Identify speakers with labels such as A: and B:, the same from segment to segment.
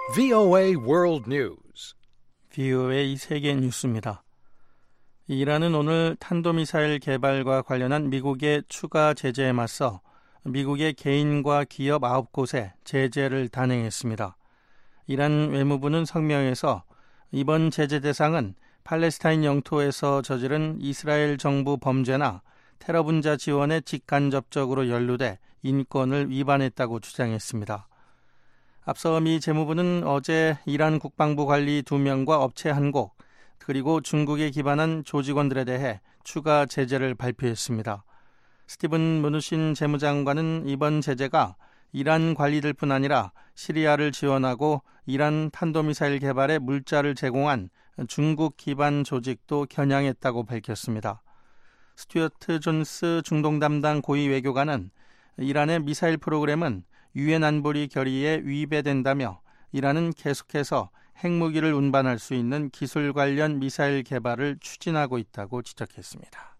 A: VOA World News.
B: VOA 세계 뉴스입니다. 이란은 오늘 탄도미사일 개발과 관련한 미국의 추가 제재에 맞서 미국의 개인과 기업 9곳에 제재를 단행했습니다. 이란 외무부는 성명에서 이번 제재 대상은 팔레스타인 영토에서 저지른 이스라엘 정부 범죄나 테러 분자 지원에 직간접적으로 연루돼 인권을 위반했다고 주장했습니다. 앞서 미 재무부는 어제 이란 국방부 관리 2명과 업체 1곳, 그리고 중국에 기반한 조직원들에 대해 추가 제재를 발표했습니다. 스티븐 무누신 재무장관은 이번 제재가 이란 관리들뿐 아니라 시리아를 지원하고 이란 탄도미사일 개발에 물자를 제공한 중국 기반 조직도 겨냥했다고 밝혔습니다. 스튜어트 존스 중동 담당 고위 외교관은 이란의 미사일 프로그램은 유엔 안보리 결의에 위배된다며 이란은 계속해서 핵무기를 운반할 수 있는 기술 관련 미사일 개발을 추진하고 있다고 지적했습니다.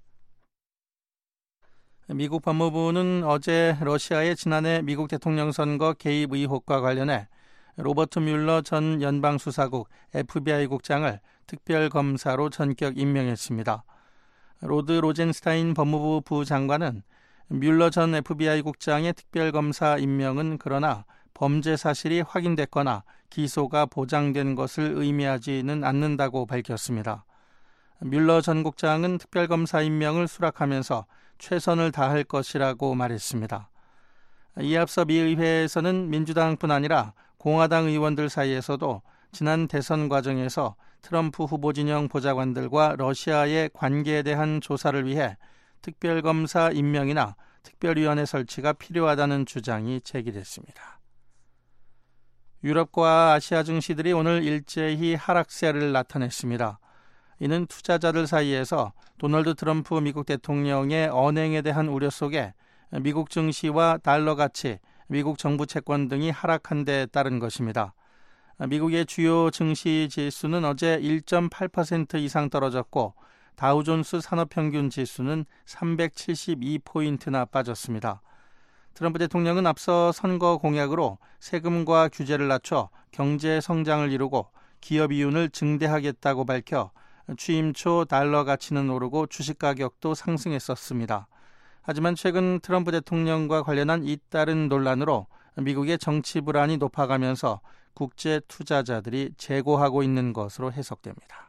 B: 미국 법무부는 어제 러시아의 지난해 미국 대통령 선거 개입 의혹과 관련해 로버트 뮬러 전 연방수사국 FBI 국장을 특별검사로 전격 임명했습니다. 로드 로젠스타인 법무부 부장관은 뮬러 전 FBI 국장의 특별검사 임명은 그러나 범죄 사실이 확인됐거나 기소가 보장된 것을 의미하지는 않는다고 밝혔습니다. 뮬러 전 국장은 특별검사 임명을 수락하면서 최선을 다할 것이라고 말했습니다. 이에 앞서 미 의회에서는 민주당뿐 아니라 공화당 의원들 사이에서도 지난 대선 과정에서 트럼프 후보 진영 보좌관들과 러시아의 관계에 대한 조사를 위해 특별검사 임명이나 특별위원회 설치가 필요하다는 주장이 제기됐습니다. 유럽과 아시아 증시들이 오늘 일제히 하락세를 나타냈습니다. 이는 투자자들 사이에서 도널드 트럼프 미국 대통령의 언행에 대한 우려 속에 미국 증시와 달러 가치, 미국 정부 채권 등이 하락한 데 따른 것입니다. 미국의 주요 증시 지수는 어제 1.8% 이상 떨어졌고 다우존스 산업평균 지수는 372포인트나 빠졌습니다. 트럼프 대통령은 앞서 선거 공약으로 세금과 규제를 낮춰 경제 성장을 이루고 기업 이윤을 증대하겠다고 밝혀 취임 초 달러 가치는 오르고 주식 가격도 상승했었습니다. 하지만 최근 트럼프 대통령과 관련한 잇따른 논란으로 미국의 정치 불안이 높아가면서 국제 투자자들이 재고하고 있는 것으로 해석됩니다.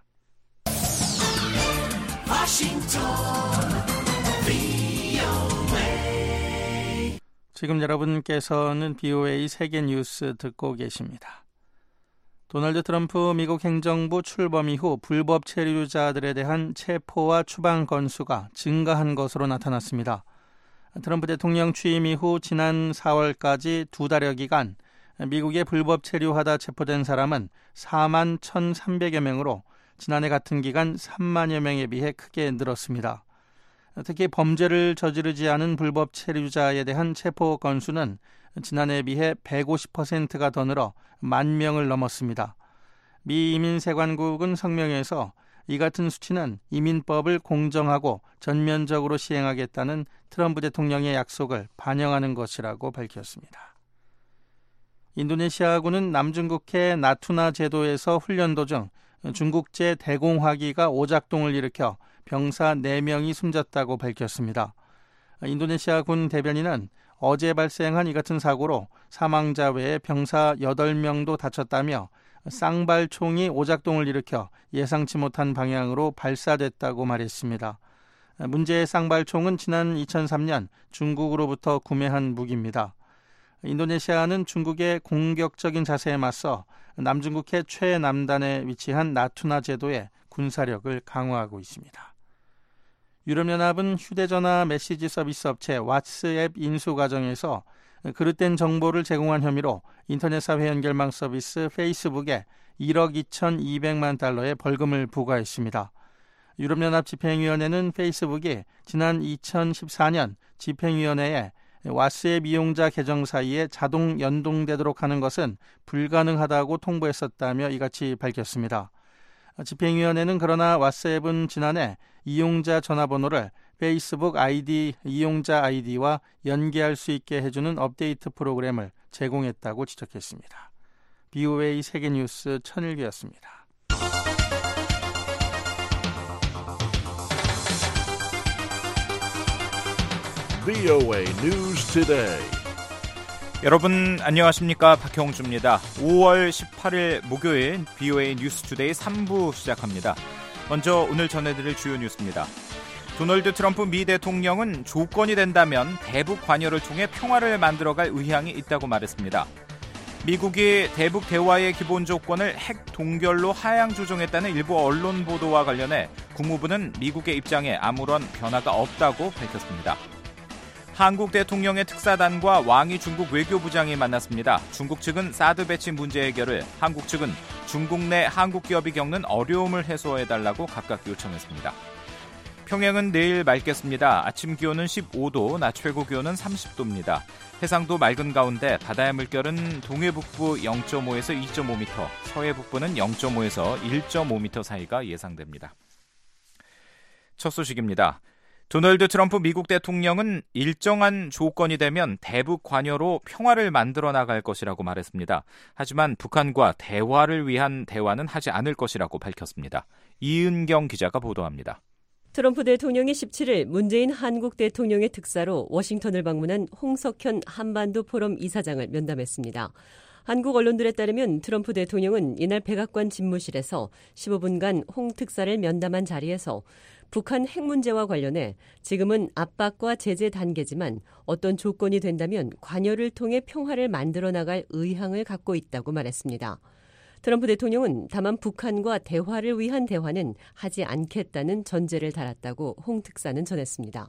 B: 지금 여러분께서는 BOA 세계 뉴스 듣고 계십니다. 도널드 트럼프 미국 행정부 출범 이후 불법 체류자들에 대한 체포와 추방 건수가 증가한 것으로 나타났습니다. 트럼프 대통령 취임 이후 지난 4월까지 2달여 기간 미국에 불법 체류하다 체포된 사람은 4만 1,300여 명으로 지난해 같은 기간 3만여 명에 비해 크게 늘었습니다. 특히 범죄를 저지르지 않은 불법 체류자에 대한 체포 건수는 지난해에 비해 150%가 더 늘어 10,000명을 넘었습니다. 미 이민세관국은 성명에서 이 같은 수치는 이민법을 공정하고 전면적으로 시행하겠다는 트럼프 대통령의 약속을 반영하는 것이라고 밝혔습니다. 인도네시아군은 남중국해 나투나 제도에서 훈련 도중 중국제 대공화기가 오작동을 일으켜 병사 4명이 숨졌다고 밝혔습니다. 인도네시아 군 대변인은 어제 발생한 이 같은 사고로 사망자 외에 병사 8명도 다쳤다며 쌍발총이 오작동을 일으켜 예상치 못한 방향으로 발사됐다고 말했습니다. 문제의 쌍발총은 지난 2003년 중국으로부터 구매한 무기입니다. 인도네시아는 중국의 공격적인 자세에 맞서 남중국해 최남단에 위치한 나투나 제도의 군사력을 강화하고 있습니다. 유럽연합은 휴대전화 메시지 서비스 업체 왓츠앱 인수 과정에서 그릇된 정보를 제공한 혐의로 인터넷 사회 연결망 서비스 페이스북에 1억 2,200만 달러의 벌금을 부과했습니다. 유럽연합 집행위원회는 페이스북이 지난 2014년 집행위원회에 왓츠앱 이용자 계정 사이에 자동 연동되도록 하는 것은 불가능하다고 통보했었다며 이같이 밝혔습니다. 집행위원회는 그러나 왓츠앱은 지난해 이용자 전화번호를 페이스북 아이디 이용자 아이디와 연계할 수 있게 해주는 업데이트 프로그램을 제공했다고 지적했습니다. BOA 세계뉴스 천일규였습니다.
A: BOA News Today.
C: 여러분 안녕하십니까? 박형주입니다. 5월 18일 목요일 BOA 뉴스 투데이 3부 시작합니다. 먼저 오늘 전해드릴 주요 뉴스입니다. 도널드 트럼프 미 대통령은 조건이 된다면 대북 관여를 통해 평화를 만들어갈 의향이 있다고 말했습니다. 미국이 대북 대화의 기본 조건을 핵 동결로 하향 조정했다는 일부 언론 보도와 관련해 국무부는 미국의 입장에 아무런 변화가 없다고 밝혔습니다. 한국 대통령의 특사단과 왕이 중국 외교부장이 만났습니다. 중국 측은 사드 배치 문제 해결을, 한국 측은 중국 내 한국 기업이 겪는 어려움을 해소해달라고 각각 요청했습니다. 평양은 내일 맑겠습니다. 아침 기온은 15도, 낮 최고 기온은 30도입니다. 해상도 맑은 가운데 바다의 물결은 동해 북부 0.5에서 2.5m, 서해 북부는 0.5에서 1.5m 사이가 예상됩니다. 첫 소식입니다. 도널드 트럼프 미국 대통령은 일정한 조건이 되면 대북 관여로 평화를 만들어 나갈 것이라고 말했습니다. 하지만 북한과 대화를 위한 대화는 하지 않을 것이라고 밝혔습니다. 이은경 기자가 보도합니다.
D: 트럼프 대통령이 17일 문재인 한국 대통령의 특사로 워싱턴을 방문한 홍석현 한반도 포럼 이사장을 면담했습니다. 한국 언론들에 따르면 트럼프 대통령은 이날 백악관 집무실에서 15분간 홍 특사를 면담한 자리에서 북한 핵 문제와 관련해 지금은 압박과 제재 단계지만 어떤 조건이 된다면 관여를 통해 평화를 만들어 나갈 의향을 갖고 있다고 말했습니다. 트럼프 대통령은 다만 북한과 대화를 위한 대화는 하지 않겠다는 전제를 달았다고 홍 특사는 전했습니다.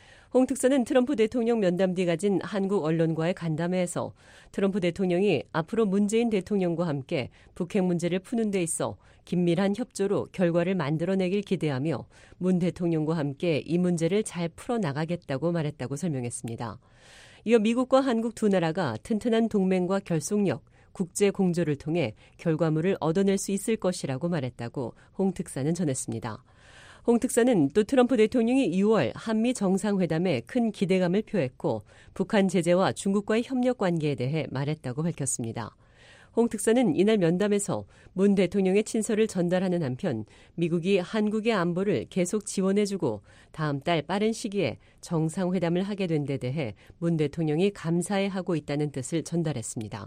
D: 홍 특사는 트럼프 대통령 면담 뒤 가진 한국 언론과의 간담회에서 트럼프 대통령이 앞으로 문재인 대통령과 함께 북핵 문제를 푸는 데 있어 긴밀한 협조로 결과를 만들어내길 기대하며 문 대통령과 함께 이 문제를 잘 풀어나가겠다고 말했다고 설명했습니다. 이어 미국과 한국 두 나라가 튼튼한 동맹과 결속력, 국제 공조를 통해 결과물을 얻어낼 수 있을 것이라고 말했다고 홍 특사는 전했습니다. 홍 특사는 또 트럼프 대통령이 6월 한미 정상회담에 큰 기대감을 표했고 북한 제재와 중국과의 협력 관계에 대해 말했다고 밝혔습니다. 홍 특사는 이날 면담에서 문 대통령의 친서를 전달하는 한편 미국이 한국의 안보를 계속 지원해주고 다음 달 빠른 시기에 정상회담을 하게 된 데 대해 문 대통령이 감사해하고 있다는 뜻을 전달했습니다.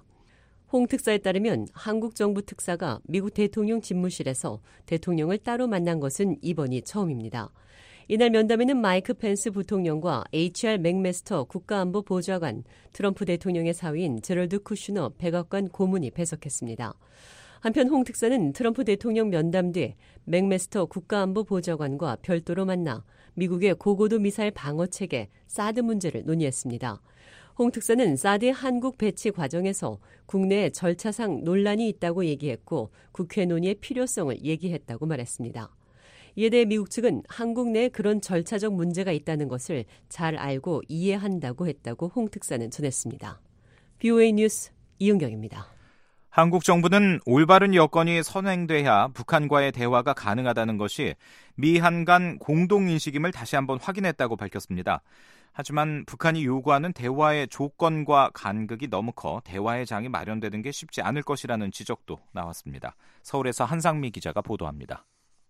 D: 홍 특사에 따르면 한국 정부 특사가 미국 대통령 집무실에서 대통령을 따로 만난 것은 이번이 처음입니다. 이날 면담에는 마이크 펜스 부통령과 HR 맥메스터 국가안보 보좌관, 트럼프 대통령의 사위인 제럴드 쿠슈너 백악관 고문이 배석했습니다. 한편 홍 특사는 트럼프 대통령 면담 뒤 맥메스터 국가안보 보좌관과 별도로 만나 미국의 고고도 미사일 방어체계 사드 문제를 논의했습니다. 홍 특사는 사드의 한국 배치 과정에서 국내에 절차상 논란이 있다고 얘기했고 국회 논의의 필요성을 얘기했다고 말했습니다. 이에 대해 미국 측은 한국 내에 그런 절차적 문제가 있다는 것을 잘 알고 이해한다고 했다고 홍 특사는 전했습니다. BOA 뉴스 이은경입니다.
C: 한국 정부는 올바른 여건이 선행돼야 북한과의 대화가 가능하다는 것이 미한 간 공동인식임을 다시 한번 확인했다고 밝혔습니다. 하지만 북한이 요구하는 대화의 조건과 간극이 너무 커 대화의 장이 마련되는 게 쉽지 않을 것이라는 지적도 나왔습니다. 서울에서 한상미 기자가 보도합니다.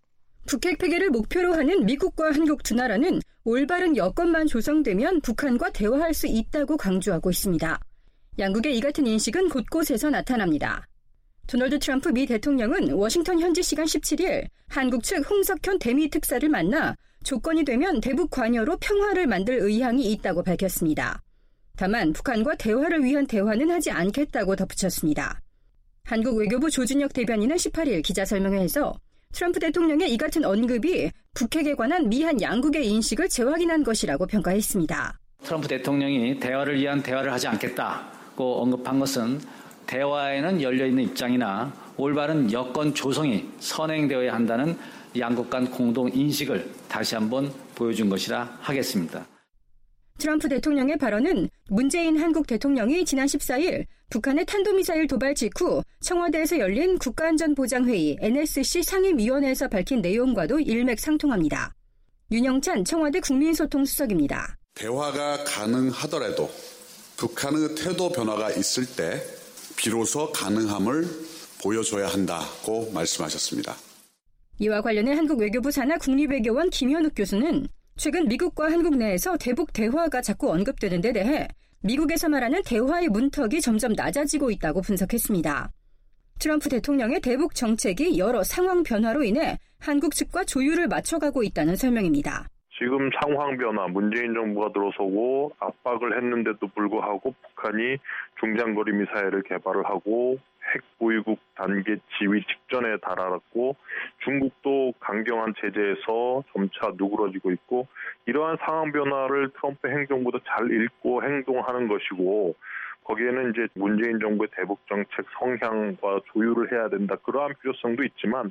E: 북핵 폐기를 목표로 하는 미국과 한국 두 나라는 올바른 여건만 조성되면 북한과 대화할 수 있다고 강조하고 있습니다. 양국의 이 같은 인식은 곳곳에서 나타납니다. 도널드 트럼프 미 대통령은 워싱턴 현지 시간 17일 한국 측 홍석현 대미 특사를 만나 조건이 되면 대북 관여로 평화를 만들 의향이 있다고 밝혔습니다. 다만 북한과 대화를 위한 대화는 하지 않겠다고 덧붙였습니다. 한국 외교부 조준혁 대변인은 18일 기자설명회에서 트럼프 대통령의 이 같은 언급이 북핵에 관한 미한 양국의 인식을 재확인한 것이라고 평가했습니다.
F: 트럼프 대통령이 대화를 위한 대화를 하지 않겠다고 언급한 것은 대화에는 열려있는 입장이나 올바른 여건 조성이 선행되어야 한다는 양국 간 공동 인식을 다시 한번 보여준 것이라 하겠습니다.
E: 트럼프 대통령의 발언은 문재인 한국 대통령이 지난 14일 북한의 탄도미사일 도발 직후 청와대에서 열린 국가안전보장회의 NSC 상임위원회에서 밝힌 내용과도 일맥상통합니다. 윤영찬 청와대 국민소통수석입니다.
G: 대화가 가능하더라도 북한의 태도 변화가 있을 때 비로소 가능함을 보여줘야 한다고 말씀하셨습니다.
E: 이와 관련해 한국 외교부 산하 국립외교원 김현욱 교수는 최근 미국과 한국 내에서 대북 대화가 자꾸 언급되는 데 대해 미국에서 말하는 대화의 문턱이 점점 낮아지고 있다고 분석했습니다. 트럼프 대통령의 대북 정책이 여러 상황 변화로 인해 한국 측과 조율을 맞춰가고 있다는 설명입니다.
H: 지금 상황 변화, 문재인 정부가 들어서고 압박을 했는데도 불구하고 북한이 중장거리 미사일을 개발을 하고 핵 보유국 단계 지위 직전에 달아났고 중국도 강경한 제재에서 점차 누그러지고 있고 이러한 상황 변화를 트럼프 행정부도 잘 읽고 행동하는 것이고 거기에는 이제 문재인 정부의 대북 정책 성향과 조율을 해야 된다. 그러한 필요성도 있지만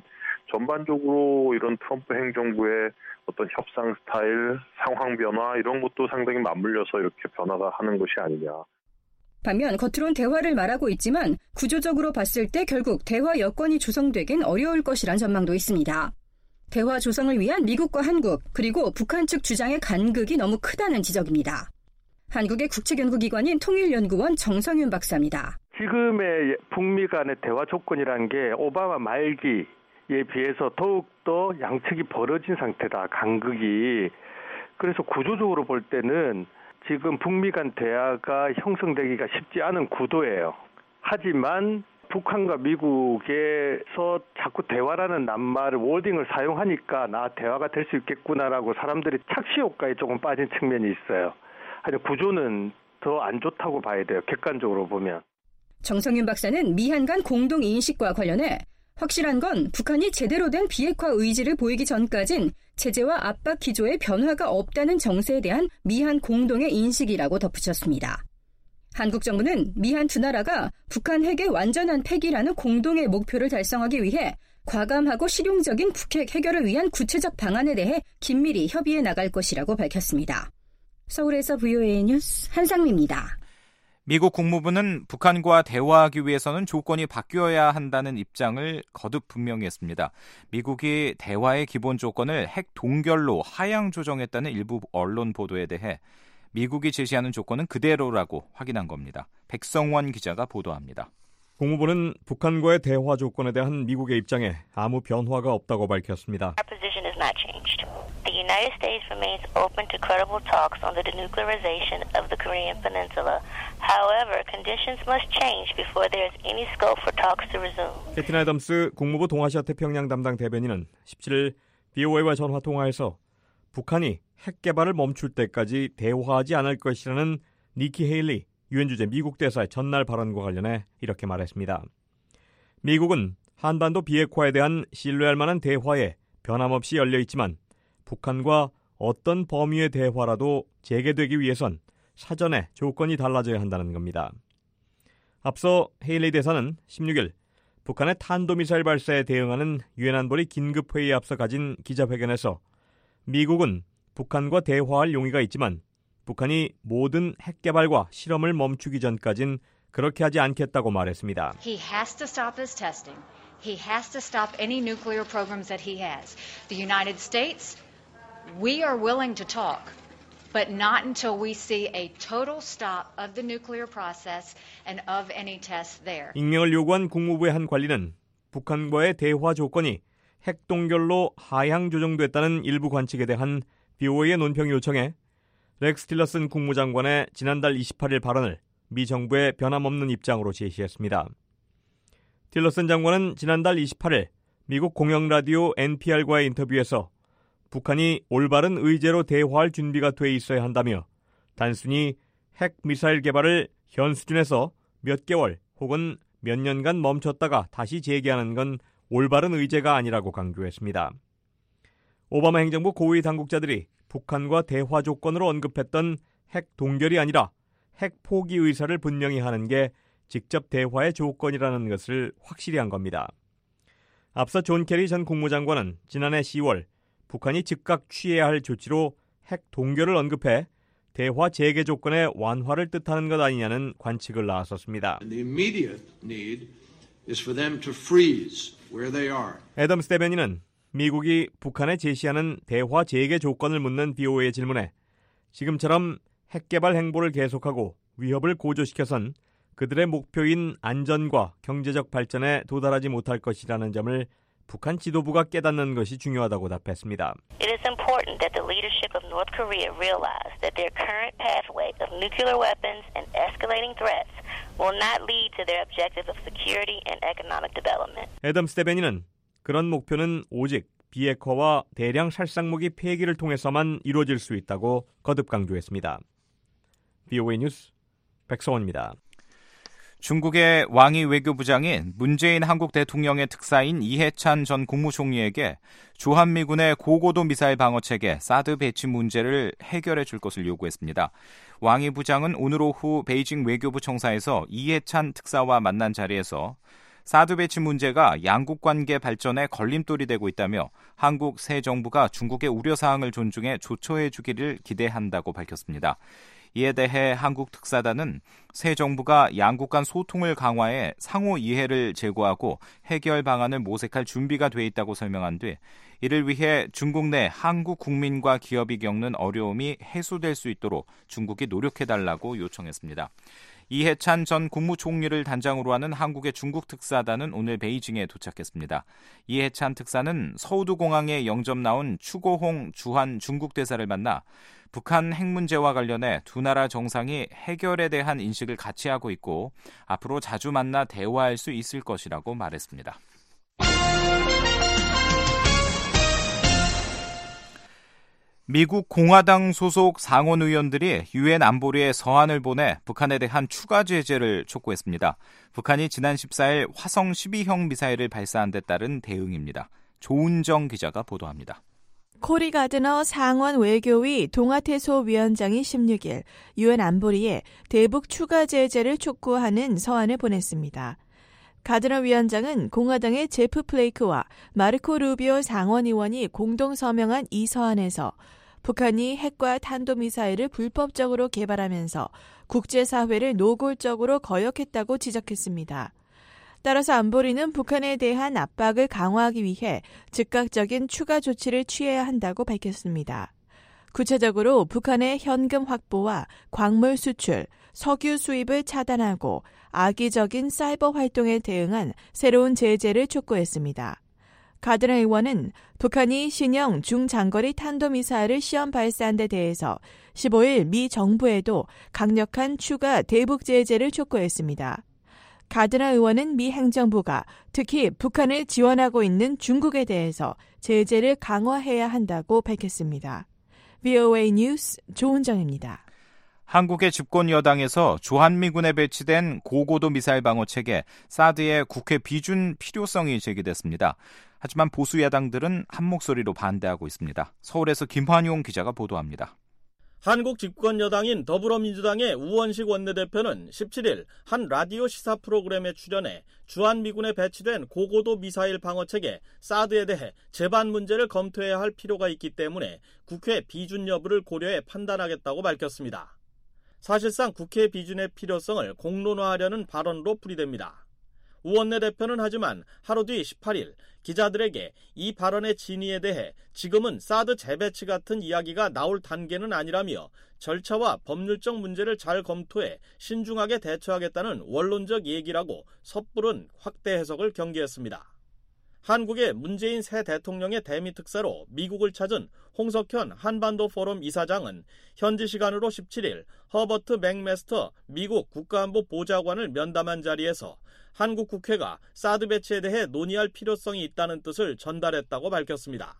H: 전반적으로 이런 트럼프 행정부의 어떤 협상 스타일, 상황 변화 이런 것도 상당히 맞물려서 이렇게 변화가 하는 것이 아니냐.
E: 반면 겉으론 대화를 말하고 있지만 구조적으로 봤을 때 결국 대화 여건이 조성되긴 어려울 것이란 전망도 있습니다. 대화 조성을 위한 미국과 한국 그리고 북한 측 주장의 간극이 너무 크다는 지적입니다. 한국의 국책연구기관인 통일연구원 정성윤 박사입니다.
I: 지금의 북미 간의 대화 조건이라는 게 오바마 말기에 비해서 더욱더 양측이 벌어진 상태다. 간극이. 그래서 구조적으로 볼 때는 지금 북미 간 대화가 형성되기가 쉽지 않은 구도예요. 하지만 북한과 미국에서 자꾸 대화라는 낱말을 워딩을 사용하니까 대화가 될 수 있겠구나라고 사람들이 착시 효과에 조금 빠진 측면이 있어요. 하지만 구조는 더 안 좋다고 봐야 돼요. 객관적으로 보면.
E: 정성윤 박사는 미한 간 공동인식과 관련해 확실한 건 북한이 제대로 된 비핵화 의지를 보이기 전까진 제재와 압박 기조에 변화가 없다는 정세에 대한 미한 공동의 인식이라고 덧붙였습니다. 한국 정부는 미한 두 나라가 북한 핵의 완전한 폐기라는 공동의 목표를 달성하기 위해 과감하고 실용적인 북핵 해결을 위한 구체적 방안에 대해 긴밀히 협의해 나갈 것이라고 밝혔습니다. 서울에서 VOA 뉴스 한상미입니다.
C: 미국 국무부는 북한과 대화하기 위해서는 조건이 바뀌어야 한다는 입장을 거듭 분명히 했습니다. 미국이 대화의 기본 조건을 핵 동결로 하향 조정했다는 일부 언론 보도에 대해 미국이 제시하는 조건은 그대로라고 확인한 겁니다. 백성원 기자가 보도합니다.
J: 국무부는 북한과의 대화 조건에 대한 미국의 입장에 아무 변화가 없다고 밝혔습니다.
K: The United States remains open to credible talks on the denuclearization of the Korean Peninsula. However, conditions must change before there is any scope for talks to resume.
J: 캐티나 애덤스 국무부 동아시아 태평양 담당 대변인은 17일 BOA와 전화 통화에서 북한이 핵 개발을 멈출 때까지 대화하지 않을 것이라는 니키 헤일리 유엔 주재 미국 대사의 전날 발언과 관련해 이렇게 말했습니다. 미국은 한반도 비핵화에 대한 신뢰할 만한 대화에 변함없이 열려 있지만 북한과 어떤 범위의 대화라도 재개되기 위해선 사전에 조건이 달라져야 한다는 겁니다. 앞서 헤일리 대사는 16일 북한의 탄도미사일 발사에 대응하는 유엔 안보리 긴급회의에 앞서 가진 기자회견에서 미국은 북한과 대화할 용의가 있지만 북한이 모든 핵 개발과 실험을 멈추기 전까진 그렇게 하지 않겠다고 말했습니다.
L: He has to stop his testing. He has to stop any nuclear programs that he has. The United States, we are willing to talk, but not until we see a total stop of the nuclear process and of any tests there.
J: 익명을 요구한 국무부의 한 관리는 북한과의 대화 조건이 핵 동결로 하향 조정됐다는 일부 관측에 대한 BOA의 논평 요청에 렉스 틸러슨 국무장관의 지난달 28일 발언을 미 정부의 변함없는 입장으로 제시했습니다. 틸러슨 장관은 지난달 28일 미국 공영라디오 NPR과의 인터뷰에서 북한이 올바른 의제로 대화할 준비가 돼 있어야 한다며 단순히 핵 미사일 개발을 현 수준에서 몇 개월 혹은 몇 년간 멈췄다가 다시 재개하는 건 올바른 의제가 아니라고 강조했습니다. 오바마 행정부 고위 당국자들이 북한과 대화 조건으로 언급했던 핵 동결이 아니라 핵 포기 의사를 분명히 하는 게 직접 대화의 조건이라는 것을 확실히 한 겁니다. 앞서 존 케리 전 국무장관은 지난해 10월 북한이 즉각 취해야 할 조치로 핵 동결을 언급해 대화 재개 조건의 완화를 뜻하는 것 아니냐는 관측을 나왔었습니다. 애덤스 대변인은 미국이 북한에 제시하는 대화 재개 조건을 묻는 BOA의 질문에 지금처럼 핵 개발 행보를 계속하고 위협을 고조시켜선 그들의 목표인 안전과 경제적 발전에 도달하지 못할 것이라는 점을 북한 지도부가 깨닫는 것이 중요하다고 답했습니다.
K: It is important that the leadership of North Korea realize that their current pathway of nuclear weapons and escalating threats will not lead to their objective of security and economic development.
J: 애덤 스테베니는 그런 목표는 오직 비핵화와 대량 살상무기 폐기를 통해서만 이루어질 수 있다고 거듭 강조했습니다. VOA 뉴스 백성원입니다.
C: 중국의 왕이 외교부장인 문재인 한국 대통령의 특사인 이해찬 전 국무총리에게 주한미군의 고고도 미사일 방어체계 사드 배치 문제를 해결해 줄 것을 요구했습니다. 왕이 부장은 오늘 오후 베이징 외교부 청사에서 이해찬 특사와 만난 자리에서 사드 배치 문제가 양국 관계 발전에 걸림돌이 되고 있다며 한국 새 정부가 중국의 우려사항을 존중해 조처해 주기를 기대한다고 밝혔습니다. 이에 대해 한국 특사단은 새 정부가 양국 간 소통을 강화해 상호 이해를 제고하고 해결 방안을 모색할 준비가 돼 있다고 설명한 뒤 이를 위해 중국 내 한국 국민과 기업이 겪는 어려움이 해소될 수 있도록 중국이 노력해달라고 요청했습니다. 이해찬 전 국무총리를 단장으로 하는 한국의 중국 특사단은 오늘 베이징에 도착했습니다. 이해찬 특사는 서우두 공항에 영접 나온 추고홍 주한 중국 대사를 만나 북한 핵 문제와 관련해 두 나라 정상이 해결에 대한 인식을 같이 하고 있고 앞으로 자주 만나 대화할 수 있을 것이라고 말했습니다. 미국 공화당 소속 상원 의원들이 유엔 안보리에 서한을 보내 북한에 대한 추가 제재를 촉구했습니다. 북한이 지난 14일 화성 12형 미사일을 발사한 데 따른 대응입니다. 조은정 기자가 보도합니다.
M: 코리 가드너 상원 외교위 동아태소 위원장이 16일 유엔 안보리에 대북 추가 제재를 촉구하는 서한을 보냈습니다. 가드너 위원장은 공화당의 제프 플레이크와 마르코 루비오 상원의원이 공동 서명한 이 서한에서 북한이 핵과 탄도미사일을 불법적으로 개발하면서 국제사회를 노골적으로 거역했다고 지적했습니다. 따라서 안보리는 북한에 대한 압박을 강화하기 위해 즉각적인 추가 조치를 취해야 한다고 밝혔습니다. 구체적으로 북한의 현금 확보와 광물 수출, 석유 수입을 차단하고 악의적인 사이버 활동에 대응한 새로운 제재를 촉구했습니다. 가드너 의원은 북한이 신형 중장거리 탄도미사일을 시험 발사한 데 대해서 15일 미 정부에도 강력한 추가 대북 제재를 촉구했습니다. 가드너 의원은 미 행정부가 특히 북한을 지원하고 있는 중국에 대해서 제재를 강화해야 한다고 밝혔습니다. VOA 뉴스 조은정입니다.
C: 한국의 집권 여당에서 주한미군에 배치된 고고도 미사일 방어체계 사드의 국회 비준 필요성이 제기됐습니다. 하지만 보수 야당들은 한 목소리로 반대하고 있습니다. 서울에서 김환용 기자가 보도합니다.
B: 한국 집권 여당인 더불어민주당의 우원식 원내대표는 17일 한 라디오 시사 프로그램에 출연해 주한미군에 배치된 고고도 미사일 방어체계 사드에 대해 제반 문제를 검토해야 할 필요가 있기 때문에 국회 비준 여부를 고려해 판단하겠다고 밝혔습니다. 사실상 국회 비준의 필요성을 공론화하려는 발언으로 풀이됩니다. 우 원내대표는 하지만 하루 뒤 18일 기자들에게 이 발언의 진위에 대해 지금은 사드 재배치 같은 이야기가 나올 단계는 아니라며 절차와 법률적 문제를 잘 검토해 신중하게 대처하겠다는 원론적 얘기라고 섣부른 확대 해석을 경계했습니다. 한국의 문재인 새 대통령의 대미 특사로 미국을 찾은 홍석현 한반도 포럼 이사장은 현지 시간으로 17일 허버트 맥메스터 미국 국가안보 보좌관을 면담한 자리에서 한국 국회가 사드 배치에 대해 논의할 필요성이 있다는 뜻을 전달했다고 밝혔습니다.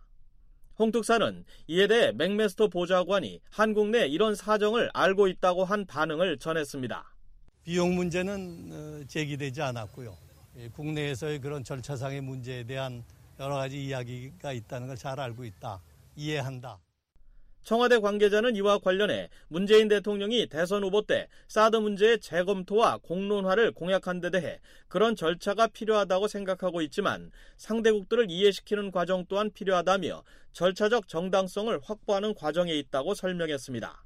B: 홍 특사는 이에 대해 맥메스터 보좌관이 한국 내 이런 사정을 알고 있다고 한 반응을 전했습니다.
N: 비용 문제는 제기되지 않았고요. 국내에서의 그런 절차상의 문제에 대한 여러 가지 이야기가 있다는 걸 잘 알고 있다. 이해한다.
B: 청와대 관계자는 이와 관련해 문재인 대통령이 대선 후보 때 사드 문제의 재검토와 공론화를 공약한 데 대해 그런 절차가 필요하다고 생각하고 있지만 상대국들을 이해시키는 과정 또한 필요하다며 절차적 정당성을 확보하는 과정에 있다고 설명했습니다.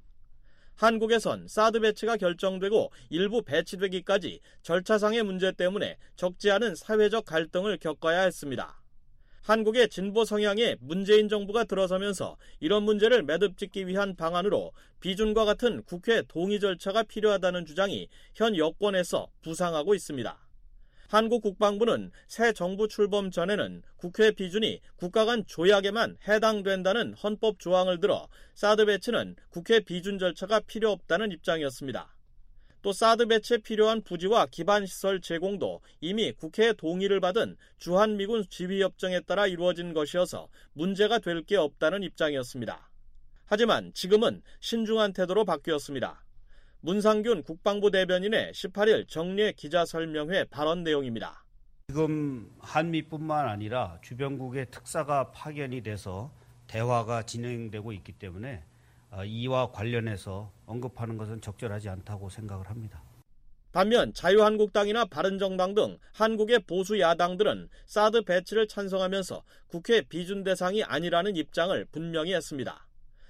B: 한국에선 사드 배치가 결정되고 일부 배치되기까지 절차상의 문제 때문에 적지 않은 사회적 갈등을 겪어야 했습니다.
O: 한국의 진보 성향의 문재인 정부가 들어서면서 이런 문제를 매듭짓기 위한 방안으로 비준과 같은 국회 동의 절차가 필요하다는 주장이 현 여권에서 부상하고 있습니다. 한국 국방부는 새 정부 출범 전에는 국회 비준이 국가 간 조약에만 해당된다는 헌법 조항을 들어 사드 배치는 국회 비준 절차가 필요 없다는 입장이었습니다. 또 사드 배치에 필요한 부지와 기반시설 제공도 이미 국회의 동의를 받은 주한미군 지휘협정에 따라 이루어진 것이어서 문제가 될 게 없다는 입장이었습니다. 하지만 지금은 신중한 태도로 바뀌었습니다. 문상균 국방부 대변인의 18일 정례 기자설명회 발언 내용입니다.
P: 지금 한미뿐만 아니라 주변국의 특사가 파견이 돼서 대화가 진행되고 있기 때문에 이와 관련해서 언급하는 것은 적절하지 않다고 생각을 합니다.
O: 반면 자유한국당이나 바른정당 등 한국의 보수 야당들은 사드 배치를 찬성하면서 국회 비준 대상이 아니라는 입장을 분명히 했습니다.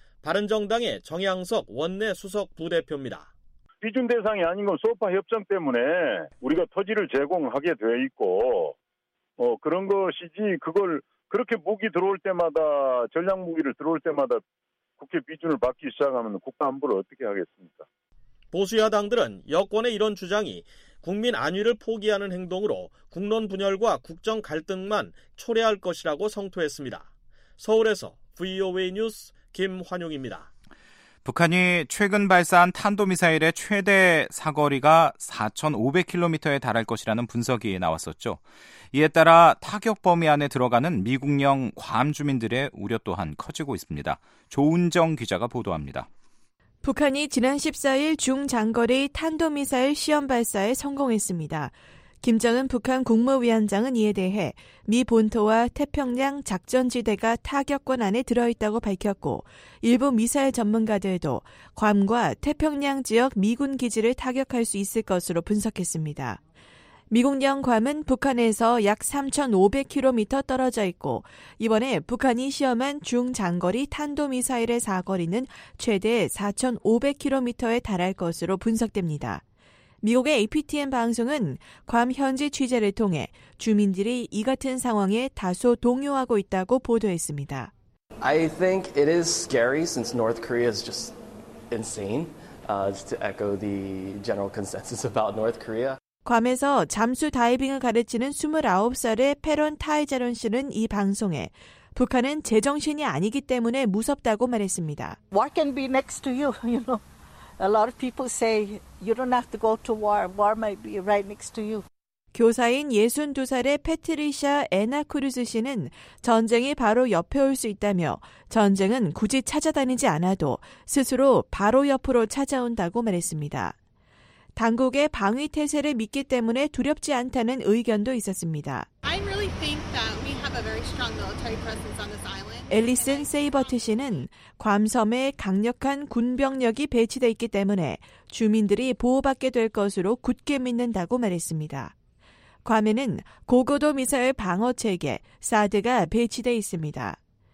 O: 바른정당의 정양석 원내 수석 부대표입니다.
Q: 비준 대상이 아닌 건 소파 협정 때문에 우리가 토지를 제공하게 되어 있고 그런 것이지 그걸 그렇게 무기 들어올 때마다 전략 무기를 들어올 때마다 국회 비준을 받기 시작하면 국가 안보를 어떻게 하겠습니까?
O: 보수 야당들은 여권의 이런 주장이 국민 안위를 포기하는 행동으로 국론 분열과 국정 갈등만 초래할 것이라고 성토했습니다. 서울에서 VOA 뉴스 김환용입니다.
C: 북한이 최근 발사한 탄도미사일의 최대 사거리가 4,500km에 달할 것이라는 분석이 나왔었죠. 이에 따라 타격 범위 안에 들어가는 미국령 괌 주민들의 우려 또한 커지고 있습니다. 조은정 기자가 보도합니다.
M: 북한이 지난 14일 중장거리 탄도미사일 시험 발사에 성공했습니다. 김정은 북한 국무위원장은 이에 대해 미 본토와 태평양 작전지대가 타격권 안에 들어있다고 밝혔고 일부 미사일 전문가들도 괌과 태평양 지역 미군 기지를 타격할 수 있을 것으로 분석했습니다. 미국령 괌은 북한에서 약 3,500km 떨어져 있고 이번에 북한이 시험한 중장거리 탄도미사일의 사거리는 최대 4,500km에 달할 것으로 분석됩니다. 미국의 APTN 방송은 괌 현지 취재를 통해 주민들이 이 같은 상황에 다소 동요하고 있다고 보도했습니다.
R: I think it is scary since North Korea is just insane. To echo the general consensus about North Korea.
M: 괌에서 잠수 다이빙을 가르치는 29살의 페론 타이자론 씨는 이 방송에 북한은 제정신이 아니기 때문에 무섭다고 말했습니다.
S: War can be next to you, you know. A lot of people say you don't have to go to war. War might be right next to you.
M: 교사인 62살의 패트리샤 애나 크루즈 씨는 전쟁이 바로 옆에 올 수 있다며 전쟁은 굳이 찾아다니지 않아도 스스로 바로 옆으로 찾아온다고 말했습니다. 당국의 방위 태세를 믿기 때문에 두렵지 않다는 의견도 있었습니다.
T: I really think that we have a very strong military presence on this island.
M: 앨리슨 세이버트 씨는 괌섬에 강력한 군병력이 배치돼 있기 때문에 주민들이 보호받게 될 것으로 굳게 믿는다고 말했습니다. 괌에는 고고도 미사일 방어 체계 사드가 배치돼 있습니다.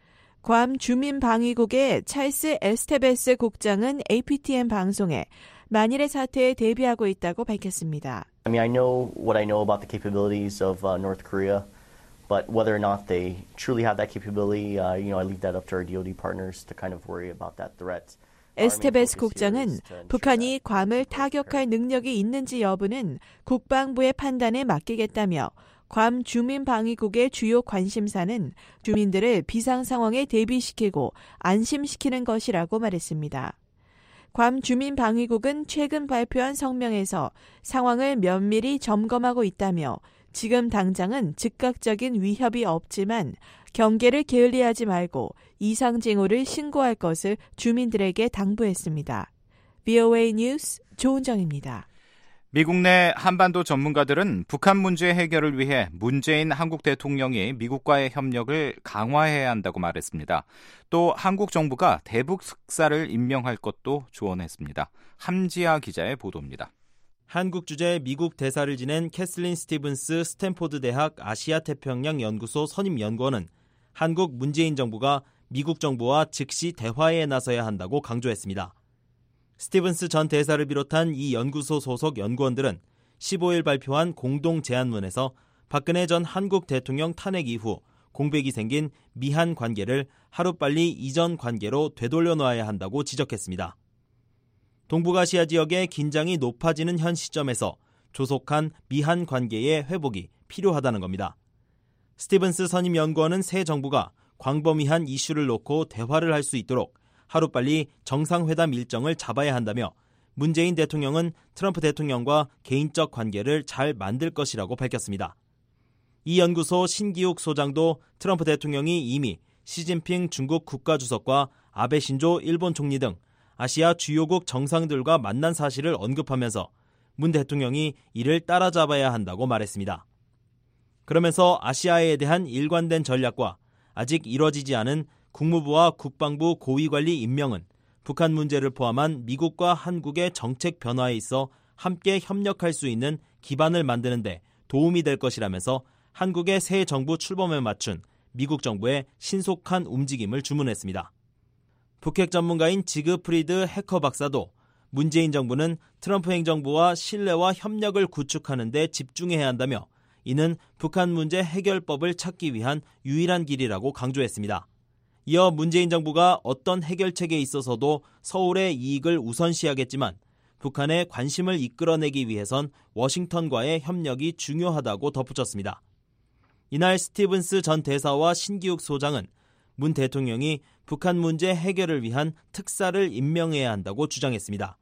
M: 괌 주민방위국의 찰스 에스테베스 국장은 APTN 방송에 만일의 사태에 대비하고 있다고 밝혔습니다.
R: I mean, I know what I know about the capabilities of North Korea, but whether or not they truly have that capability, I leave that up to our DoD partners to kind of worry about that threat.
M: 에스테베스 국장은 북한이 괌을 타격할 능력이 있는지 여부는 국방부의 판단에 맡기겠다며 괌 주민방위국의 주요 관심사는 주민들을 비상 상황에 대비시키고 안심시키는 것이라고 말했습니다. 괌 주민방위국은 최근 발표한 성명에서 상황을 면밀히 점검하고 있다며 지금 당장은 즉각적인 위협이 없지만 경계를 게을리하지 말고 이상 징후를 신고할 것을 주민들에게 당부했습니다. VOA 뉴스 조은정입니다.
C: 미국 내 한반도 전문가들은 북한 문제 해결을 위해 문재인 한국 대통령이 미국과의 협력을 강화해야 한다고 말했습니다. 또 한국 정부가 대북 특사를 임명할 것도 조언했습니다. 함지아 기자의 보도입니다.
U: 한국 주재 미국 대사를 지낸 캐슬린 스티븐스 스탠포드 대학 아시아태평양 연구소 선임 연구원은 한국 문재인 정부가 미국 정부와 즉시 대화에 나서야 한다고 강조했습니다. 스티븐스 전 대사를 비롯한 이 연구소 소속 연구원들은 15일 발표한 공동 제안문에서 박근혜 전 한국 대통령 탄핵 이후 공백이 생긴 미한 관계를 하루빨리 이전 관계로 되돌려 놔야 한다고 지적했습니다. 동북아시아 지역의 긴장이 높아지는 현 시점에서 조속한 미한 관계의 회복이 필요하다는 겁니다. 스티븐스 선임 연구원은 새 정부가 광범위한 이슈를 놓고 대화를 할 수 있도록 하루빨리 정상회담 일정을 잡아야 한다며 문재인 대통령은 트럼프 대통령과 개인적 관계를 잘 만들 것이라고 밝혔습니다. 이 연구소 신기욱 소장도 트럼프 대통령이 이미 시진핑 중국 국가주석과 아베 신조 일본 총리 등 아시아 주요국 정상들과 만난 사실을 언급하면서 문 대통령이 이를 따라잡아야 한다고 말했습니다. 그러면서 아시아에 대한 일관된 전략과 아직 이뤄지지 않은 국무부와 국방부 고위관리 임명은 북한 문제를 포함한 미국과 한국의 정책 변화에 있어 함께 협력할 수 있는 기반을 만드는 데 도움이 될 것이라면서 한국의 새 정부 출범에 맞춘 미국 정부의 신속한 움직임을 주문했습니다. 북핵 전문가인 지그프리드 해커 박사도 문재인 정부는 트럼프 행정부와 신뢰와 협력을 구축하는 데 집중해야 한다며 이는 북한 문제 해결법을 찾기 위한 유일한 길이라고 강조했습니다. 이어 문재인 정부가 어떤 해결책에 있어서도 서울의 이익을 우선시하겠지만 북한의 관심을 이끌어내기 위해선 워싱턴과의 협력이 중요하다고 덧붙였습니다. 이날 스티븐스 전 대사와 신기욱 소장은 문 대통령이 북한 문제 해결을 위한 특사를 임명해야 한다고 주장했습니다.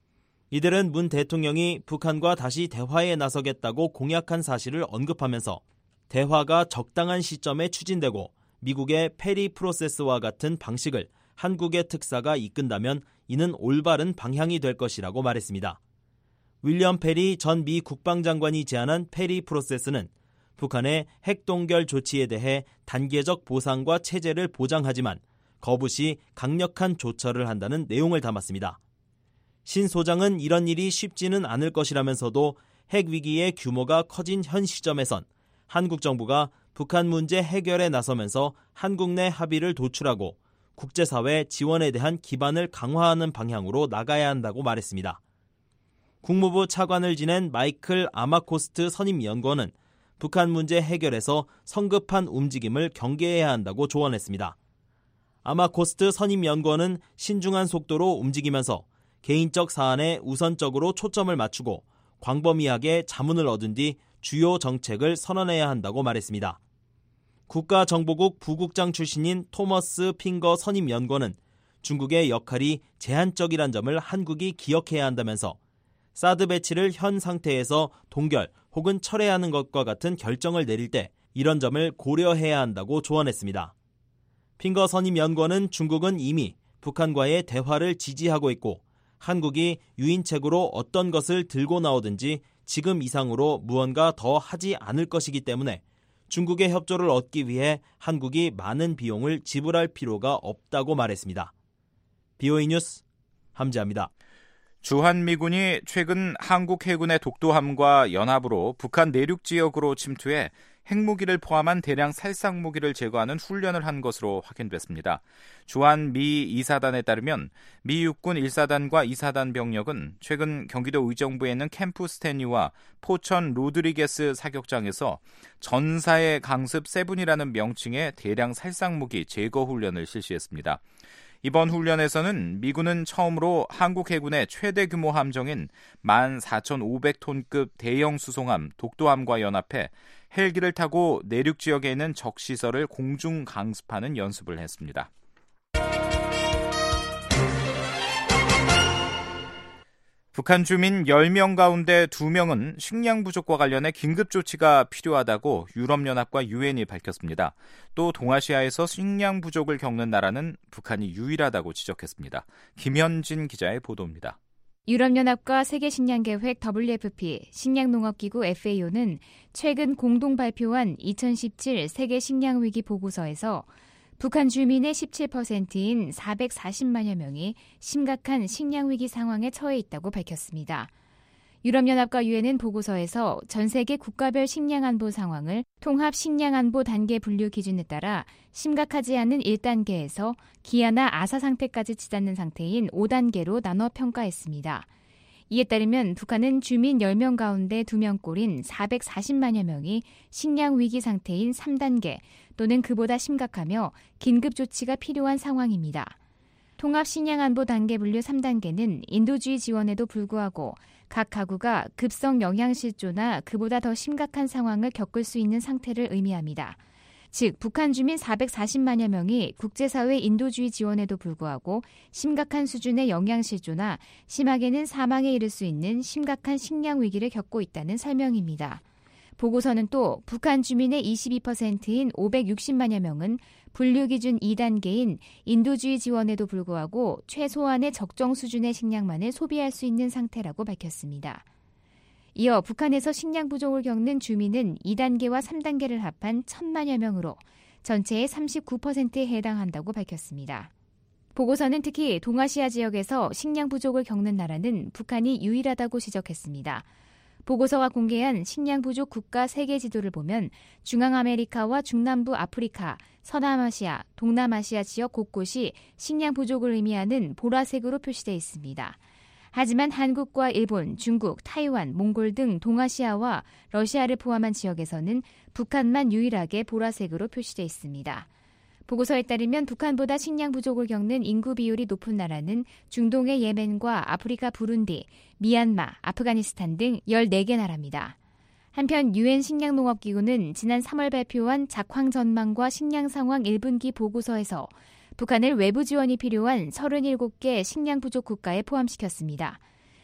U: 이들은 문 대통령이 북한과 다시 대화에 나서겠다고 공약한 사실을 언급하면서 대화가 적당한 시점에 추진되고 미국의 페리 프로세스와 같은 방식을 한국의 특사가 이끈다면 이는 올바른 방향이 될 것이라고 말했습니다. 윌리엄 페리 전 미 국방장관이 제안한 페리 프로세스는 북한의 핵 동결 조치에 대해 단계적 보상과 체제를 보장하지만 거부 시 강력한 조처를 한다는 내용을 담았습니다. 신 소장은 이런 일이 쉽지는 않을 것이라면서도 핵 위기의 규모가 커진 현 시점에선 한국 정부가 북한 문제 해결에 나서면서 한국 내 합의를 도출하고 국제사회 지원에 대한 기반을 강화하는 방향으로 나가야 한다고 말했습니다. 국무부 차관을 지낸 마이클 아마코스트 선임연구원은 북한 문제 해결에서 성급한 움직임을 경계해야 한다고 조언했습니다. 아마코스트 선임연구원은 신중한 속도로 움직이면서 개인적 사안에 우선적으로 초점을 맞추고 광범위하게 자문을 얻은 뒤 주요 정책을 선언해야 한다고 말했습니다. 국가정보국 부국장 출신인 토머스 핑거 선임연구원은 중국의 역할이 제한적이란 점을 한국이 기억해야 한다면서 사드 배치를 현 상태에서 동결 혹은 철회하는 것과 같은 결정을 내릴 때 이런 점을 고려해야 한다고 조언했습니다. 핑거 선임연구원은 중국은 이미 북한과의 대화를 지지하고 있고 한국이 유인책으로 어떤 것을 들고 나오든지 지금 이상으로 무언가 더 하지 않을 것이기 때문에 중국의 협조를 얻기 위해 한국이 많은 비용을 지불할 필요가 없다고 말했습니다. BOA 뉴스 함지아입니다.
C: 주한미군이 최근 한국 해군의 독도함과 연합으로 북한 내륙 지역으로 침투해 핵무기를 포함한 대량 살상무기를 제거하는 훈련을 한 것으로 확인됐습니다. 주한 미 2사단에 따르면 미 육군 1사단과 2사단 병력은 최근 경기도 의정부에 있는 캠프 스탠리와 포천 로드리게스 사격장에서 전사의 강습 세븐이라는 명칭의 대량 살상무기 제거 훈련을 실시했습니다. 이번 훈련에서는 미군은 처음으로 한국 해군의 최대 규모 함정인 14,500톤급 대형 수송함 독도함과 연합해 헬기를 타고 내륙 지역에 있는 적시설을 공중 강습하는 연습을 했습니다. 북한 주민 10명 가운데 2명은 식량 부족과 관련해 긴급 조치가 필요하다고 유럽연합과 유엔이 밝혔습니다. 또 동아시아에서 식량 부족을 겪는 나라는 북한이 유일하다고 지적했습니다. 김현진 기자의 보도입니다.
A: 유럽연합과 세계식량계획 WFP, 식량농업기구 FAO는 최근 공동 발표한 2017 세계식량위기 보고서에서 북한 주민의 17%인 440만여 명이 심각한 식량위기 상황에 처해 있다고 밝혔습니다. 유럽연합과 유엔은 보고서에서 전 세계 국가별 식량안보 상황을 통합 식량안보 단계 분류 기준에 따라 심각하지 않은 1단계에서 기아나 아사 상태까지 치닫는 상태인 5단계로 나눠 평가했습니다. 이에 따르면 북한은 주민 10명 가운데 2명꼴인 440만여 명이 식량 위기 상태인 3단계 또는 그보다 심각하며 긴급 조치가 필요한 상황입니다. 통합식량안보 단계 분류 3단계는 인도주의 지원에도 불구하고 각 가구가 급성 영양실조나 그보다 더 심각한 상황을 겪을 수 있는 상태를 의미합니다. 즉, 북한 주민 440만여 명이 국제사회 인도주의 지원에도 불구하고 심각한 수준의 영양실조나 심하게는 사망에 이를 수 있는 심각한 식량 위기를 겪고 있다는 설명입니다. 보고서는 또 북한 주민의 22%인 560만여 명은 분류 기준 2단계인 인도주의 지원에도 불구하고 최소한의 적정 수준의 식량만을 소비할 수 있는 상태라고 밝혔습니다. 이어 북한에서 식량 부족을 겪는 주민은 2단계와 3단계를 합한 1,000만여 명으로 전체의 39%에 해당한다고 밝혔습니다. 보고서는 특히 동아시아 지역에서 식량 부족을 겪는 나라는 북한이 유일하다고 지적했습니다. 보고서가 공개한 식량 부족 국가 세계 지도를 보면 중앙아메리카와 중남부 아프리카, 서남아시아, 동남아시아 지역 곳곳이 식량 부족을 의미하는 보라색으로 표시되어 있습니다. 하지만 한국과 일본, 중국, 타이완, 몽골 등 동아시아와 러시아를 포함한 지역에서는 북한만 유일하게 보라색으로 표시되어 있습니다. 보고서에 따르면 북한보다 식량 부족을 겪는 인구 비율이 높은 나라는 중동의 예멘과 아프리카 부룬디, 미얀마, 아프가니스탄 등 14개 나라입니다. 한편 유엔 식량농업기구는 지난 3월 발표한 작황 전망과 식량 상황 1분기 보고서에서 북한을 외부 지원이 필요한 37개 식량 부족 국가에 포함시켰습니다.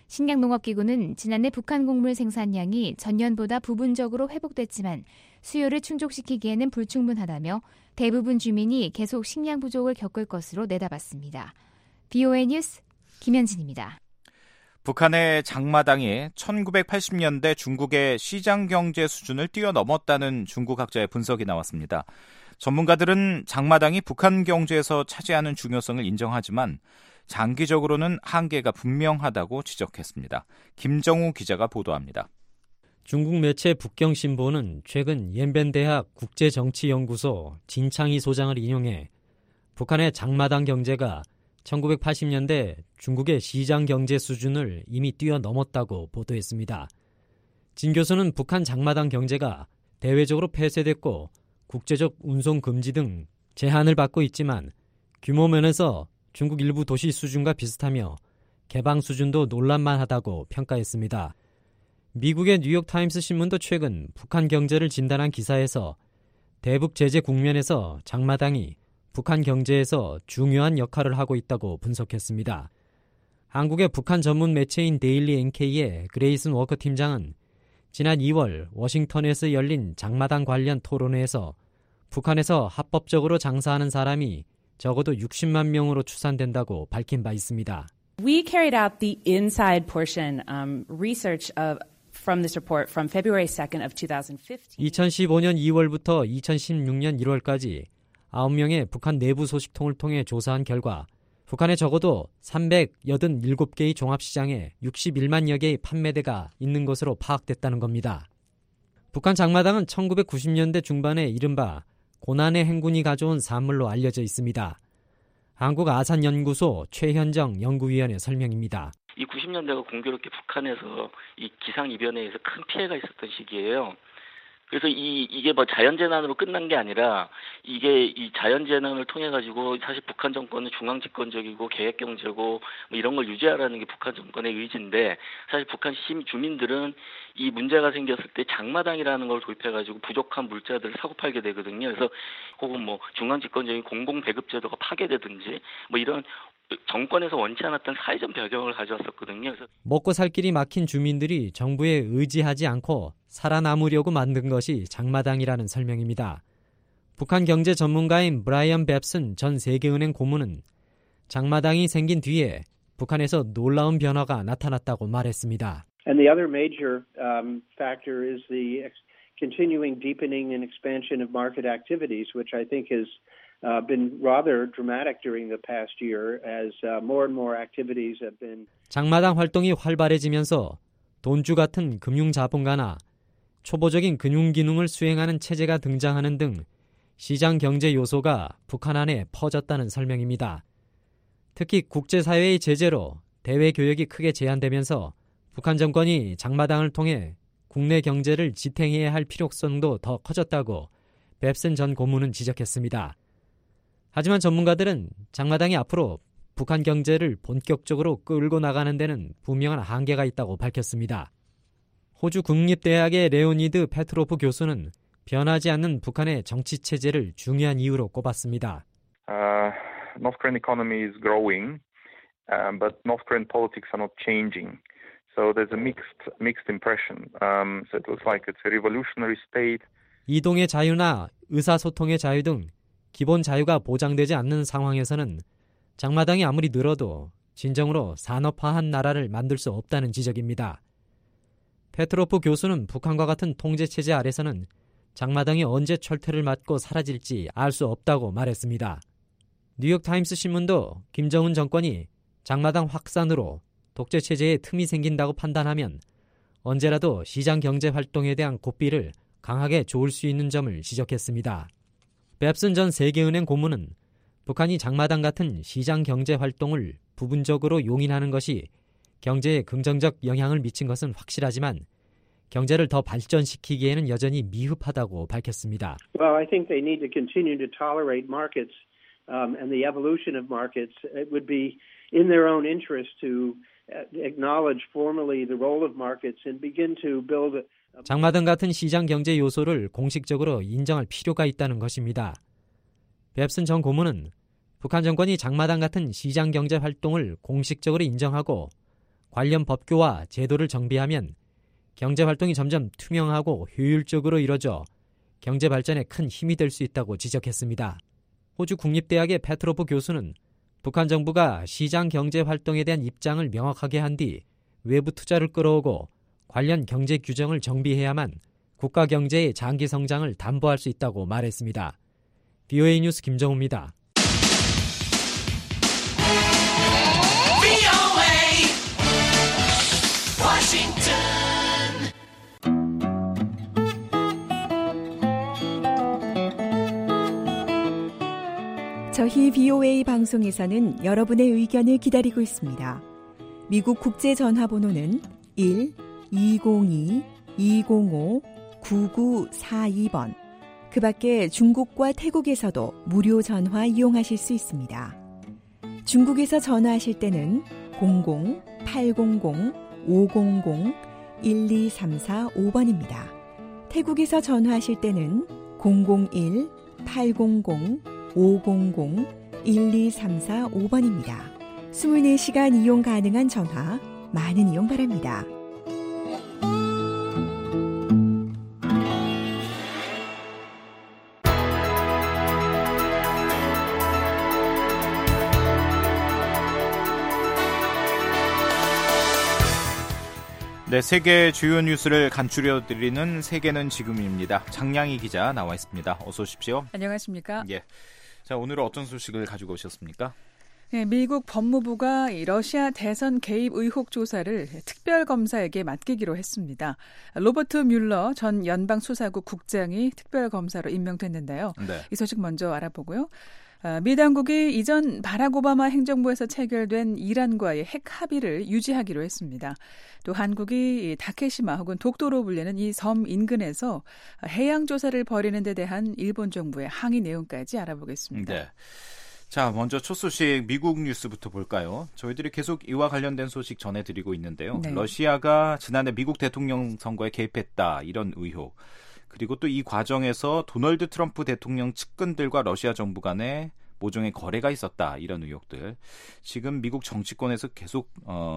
A: 식량농업기구는 지난해 북한 곡물 생산량이 전년보다 부분적으로 회복됐지만 수요를 충족시키기에는 불충분하다며 대부분 주민이 계속 식량 부족을 겪을 것으로 내다봤습니다. BOA 뉴스 김현진입니다.
C: 북한의 장마당이 1980년대 중국의 시장 경제 수준을 뛰어넘었다는 중국 학자의 분석이 나왔습니다. 전문가들은 장마당이 북한 경제에서 차지하는 중요성을 인정하지만 장기적으로는 한계가 분명하다고 지적했습니다. 김정우 기자가 보도합니다.
D: 중국 매체 북경신보는 최근 옌벤대학 국제정치연구소 진창희 소장을 인용해 북한의 장마당 경제가 1980년대 중국의 시장 경제 수준을 이미 뛰어넘었다고 보도했습니다. 진 교수는 북한 장마당 경제가 대외적으로 폐쇄됐고 국제적 운송 금지 등 제한을 받고 있지만 규모 면에서 중국 일부 도시 수준과 비슷하며 개방 수준도 논란만하다고 평가했습니다. 미국의 뉴욕타임스 신문도 최근 북한 경제를 진단한 기사에서 대북 제재 국면에서 장마당이 북한 경제에서 중요한 역할을 하고 있다고 분석했습니다. 한국의 북한 전문 매체인 데일리 NK의 그레이슨 워커 팀장은 지난 2월 워싱턴에서 열린 장마당 관련 토론회에서 북한에서 합법적으로 장사하는 사람이 적어도 60만 명으로 추산된다고 밝힌 바 있습니다.
V: We carried out the inside portion research from this report from February 2nd of 2015.
D: 2015년 2월부터 2016년 1월까지 9명의 북한 내부 소식통을 통해 조사한 결과 북한에 적어도 387개의 종합시장에 61만여 개의 판매대가 있는 것으로 파악됐다는 겁니다. 북한 장마당은 1990년대 중반에 이른바 고난의 행군이 가져온 산물로 알려져 있습니다. 한국아산연구소 최현정 연구위원의 설명입니다.
W: 이 90년대가 공교롭게 북한에서 이 기상이변에 의해서 큰 피해가 있었던 시기예요. 그래서 이게 뭐 자연재난으로 끝난 게 아니라 이게 이 자연재난을 통해 가지고 사실 북한 정권은 중앙집권적이고 계획경제고 뭐 이런 걸 유지하라는 게 북한 정권의 의지인데 사실 북한 주민들은 이 문제가 생겼을 때 장마당이라는 걸 도입해 가지고 부족한 물자들을 사고 팔게 되거든요. 그래서 혹은 뭐 중앙집권적인 공공배급제도가 파괴되든지 뭐 이런 정권에서 원치 않았던 사회적 배경을 가져왔었거든요. 그래서
D: 먹고 살 길이 막힌 주민들이 정부에 의지하지 않고 살아남으려고 만든 것이 장마당이라는 설명입니다. 북한 경제 전문가인 브라이언 뱁슨 전 세계은행 고문은 장마당이 생긴 뒤에 북한에서 놀라운 변화가 나타났다고 말했습니다.
X: And the other major factor is the continuing deepening and expansion of market activities, which I think has been rather dramatic during the past year as more and more activities have been.
D: 장마당 활동이 활발해지면서 돈주 같은 금융 자본가나 초보적인 금융 기능을 수행하는 체제가 등장하는 등 시장 경제 요소가 북한 안에 퍼졌다는 설명입니다. 특히 국제사회의 제재로 대외 교역이 크게 제한되면서 북한 정권이 장마당을 통해 국내 경제를 지탱해야 할 필요성도 더 커졌다고 뱁슨 전 고문은 지적했습니다. 하지만 전문가들은 장마당이 앞으로 북한 경제를 본격적으로 끌고 나가는 데는 분명한 한계가 있다고 밝혔습니다. 호주 국립대학의 레오니드 페트로프 교수는 변하지 않는 북한의 정치 체제를 중요한 이유로 꼽았습니다.
F: North Korean economy is growing, but North Korean politics are not changing. So there's a mixed impression. So it looks like it's a revolutionary state.
D: 이동의 자유나 의사소통의 자유 등 기본 자유가 보장되지 않는 상황에서는 장마당이 아무리 늘어도 진정으로 산업화한 나라를 만들 수 없다는 지적입니다. 페트로프 교수는 북한과 같은 통제체제 아래서는 장마당이 언제 철퇴를 맞고 사라질지 알 수 없다고 말했습니다. 뉴욕타임스 신문도 김정은 정권이 장마당 확산으로 독재체제에 틈이 생긴다고 판단하면 언제라도 시장 경제 활동에 대한 고삐를 강하게 조을 수 있는 점을 지적했습니다. 뱁슨 전 세계은행 고문은 북한이 장마당 같은 시장 경제 활동을 부분적으로 용인하는 것이 경제에 긍정적 영향을 미친 것은 확실하지만 경제를 더 발전시키기에는 여전히 미흡하다고 밝혔습니다.
X: Well, I think they need to continue to tolerate markets and the evolution of markets. It would be in their own interest to acknowledge formally the role of markets and begin to build
D: 장마당 같은 시장 경제 요소를 공식적으로 인정할 필요가 있다는 것입니다. 뱁슨 전 고문은 북한 정권이 장마당 같은 시장 경제 활동을 공식적으로 인정하고 관련 법규와 제도를 정비하면 경제 활동이 점점 투명하고 효율적으로 이뤄져 경제 발전에 큰 힘이 될 수 있다고 지적했습니다. 호주 국립대학의 페트로프 교수는 북한 정부가 시장 경제 활동에 대한 입장을 명확하게 한 뒤 외부 투자를 끌어오고 관련 경제 규정을 정비해야만 국가 경제의 장기 성장을 담보할 수 있다고 말했습니다. BOA 뉴스 김정우입니다.
G: 저희 BOA 방송에서는 여러분의 의견을 기다리고 있습니다. 미국 국제전화번호는 1-202-205-9942번. 그 밖에 중국과 태국에서도 무료 전화 이용하실 수 있습니다. 중국에서 전화하실 때는 00-800-500-1234-5번입니다. 태국에서 전화하실 때는 001-800-500-1234-5번입니다. 24시간 이용 가능한 전화, 많은 이용 바랍니다.
C: 네, 세계 주요 뉴스를 간추려드리는 세계는 지금입니다. 장량희 기자 나와 있습니다. 어서 오십시오.
H: 안녕하십니까?
C: 예. 자, 오늘은 어떤 소식을 가지고 오셨습니까?
H: 네, 미국 법무부가 러시아 대선 개입 의혹 조사를 특별검사에게 맡기기로 했습니다. 로버트 뮬러 전 연방수사국 국장이 특별검사로 임명됐는데요. 네. 이 소식 먼저 알아보고요. 미 당국이 이전 바락 오바마 행정부에서 체결된 이란과의 핵 합의를 유지하기로 했습니다. 또 한국이 다케시마 혹은 독도로 불리는 이 섬 인근에서 해양 조사를 벌이는 데 대한 일본 정부의 항의 내용까지 알아보겠습니다.
C: 네. 자, 먼저 첫 소식 미국 뉴스부터 볼까요? 저희들이 계속 이와 관련된 소식 전해드리고 있는데요. 네. 러시아가 지난해 미국 대통령 선거에 개입했다, 이런 의혹. 그리고 또 이 과정에서 도널드 트럼프 대통령 측근들과 러시아 정부 간에 모종의 거래가 있었다, 이런 의혹들. 지금 미국 정치권에서 계속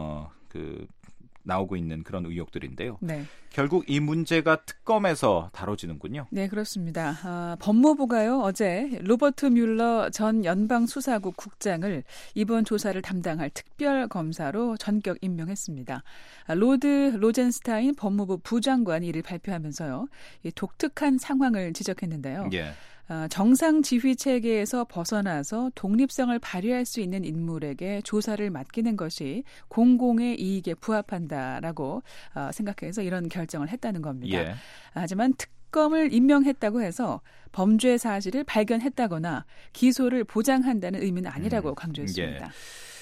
C: 나오고 있는 그런 의혹들인데요. 네. 결국 이 문제가 특검에서 다뤄지는군요.
H: 네, 그렇습니다. 법무부가요, 어제 로버트 뮬러 전 연방수사국 국장을 이번 조사를 담당할 특별검사로 전격 임명했습니다. 로드 로젠스타인 법무부 부장관이 이를 발표하면서요, 이 독특한 상황을 지적했는데요. 예. 정상 지휘 체계에서 벗어나서 독립성을 발휘할 수 있는 인물에게 조사를 맡기는 것이 공공의 이익에 부합한다라고 생각해서 이런 결정을 했다는 겁니다. 예. 하지만 특검을 임명했다고 해서 범죄 사실을 발견했다거나 기소를 보장한다는 의미는 아니라고 강조했습니다. 예.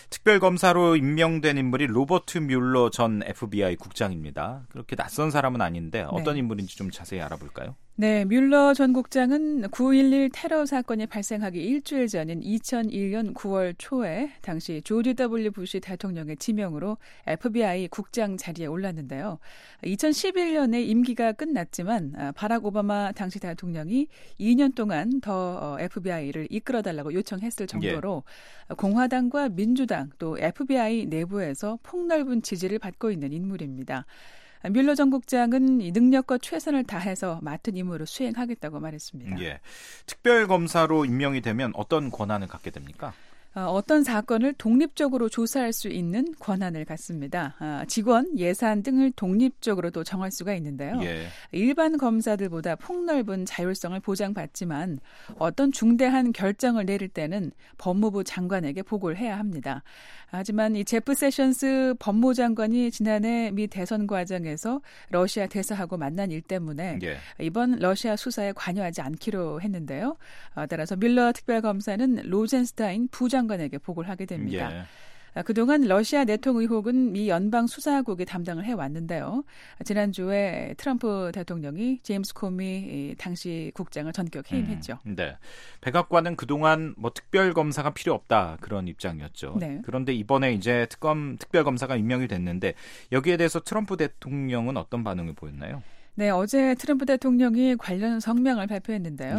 C: 특별검사로 임명된 인물이 로버트 뮬러 전 FBI 국장입니다. 그렇게 낯선 사람은 아닌데 어떤 인물인지 좀 자세히 알아볼까요?
H: 네, 뮬러 전 국장은 9.11 테러 사건이 발생하기 일주일 전인 2001년 9월 초에 당시 조지 W. 부시 대통령의 지명으로 FBI 국장 자리에 올랐는데요. 2011년에 임기가 끝났지만 바락 오바마 당시 대통령이 2년 동안 더 FBI를 이끌어달라고 요청했을 정도로 공화당과 민주당 또 FBI 내부에서 폭넓은 지지를 받고 있는 인물입니다. 뮬러 전 국장은 능력과 최선을 다해서 맡은 임무를 수행하겠다고 말했습니다.
C: 예, 특별검사로 임명이 되면 어떤 권한을 갖게 됩니까?
H: 어떤 사건을 독립적으로 조사할 수 있는 권한을 갖습니다. 직원, 예산 등을 독립적으로 또 정할 수가 있는데요.
C: 예.
H: 일반 검사들보다 폭넓은 자율성을 보장받지만 어떤 중대한 결정을 내릴 때는 법무부 장관에게 보고를 해야 합니다. 하지만 이 제프 세션스 법무장관이 지난해 미 대선 과정에서 러시아 대사하고 만난 일 때문에 이번 러시아 수사에 관여하지 않기로 했는데요. 따라서 뮬러 특별검사는 로젠스타인 부장관에게 보고를 하게 됩니다. 그동안 러시아 내통 의혹은 미 연방수사국이 담당을 해왔는데요. 지난주에 트럼프 대통령이 제임스 코미 당시 국장을 전격 해임했죠.
C: 네, 백악관은 그동안 특별검사가 필요 없다 그런 입장이었죠.
H: 네.
C: 그런데 이번에 이제 특별검사가 임명이 됐는데 여기에 대해서 트럼프 대통령은 어떤 반응을 보였나요?
H: 네, 어제 트럼프 대통령이 관련 성명을 발표했는데요.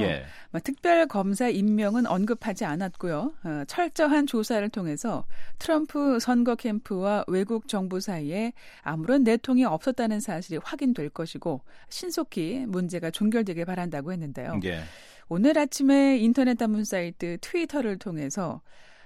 H: 특별검사 임명은 언급하지 않았고요. 철저한 조사를 통해서 트럼프 선거 캠프와 외국 정부 사이에 아무런 내통이 없었다는 사실이 확인될 것이고 신속히 문제가 종결되길 바란다고 했는데요. 오늘 아침에 인터넷 단문 사이트 트위터를 통해서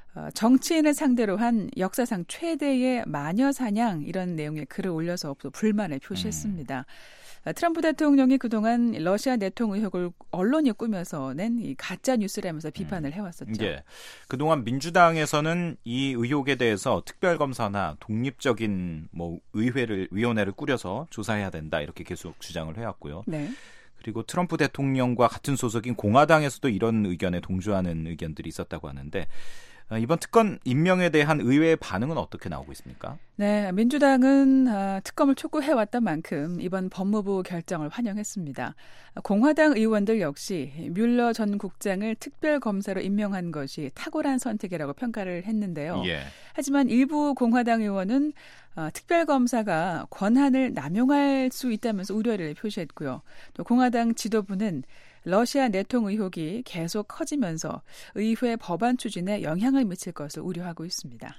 H: 정치인을 상대로 한 역사상 최대의 마녀 사냥 이런 내용의 글을 올려서 불만을 표시했습니다. 트럼프 대통령이 그동안 러시아 내통 의혹을 언론이 꾸며서 낸 이 가짜 뉴스라면서 비판을 해왔었죠.
C: 그동안 민주당에서는 이 의혹에 대해서 특별검사나 독립적인 위원회를 꾸려서 조사해야 된다 이렇게 계속 주장을 해왔고요. 그리고 트럼프 대통령과 같은 소속인 공화당에서도 이런 의견에 동조하는 의견들이 있었다고 하는데 이번 특검 임명에 대한 의회의 반응은 어떻게 나오고 있습니까?
H: 네, 민주당은 특검을 촉구해왔던 만큼 이번 법무부 결정을 환영했습니다. 공화당 의원들 역시 뮬러 전 국장을 특별검사로 임명한 것이 탁월한 선택이라고 평가를 했는데요. 하지만 일부 공화당 의원은 특별검사가 권한을 남용할 수 있다면서 우려를 표시했고요. 또 공화당 지도부는 러시아 내통 의혹이 계속 커지면서 의회 법안 추진에 영향을 미칠 것을 우려하고 있습니다.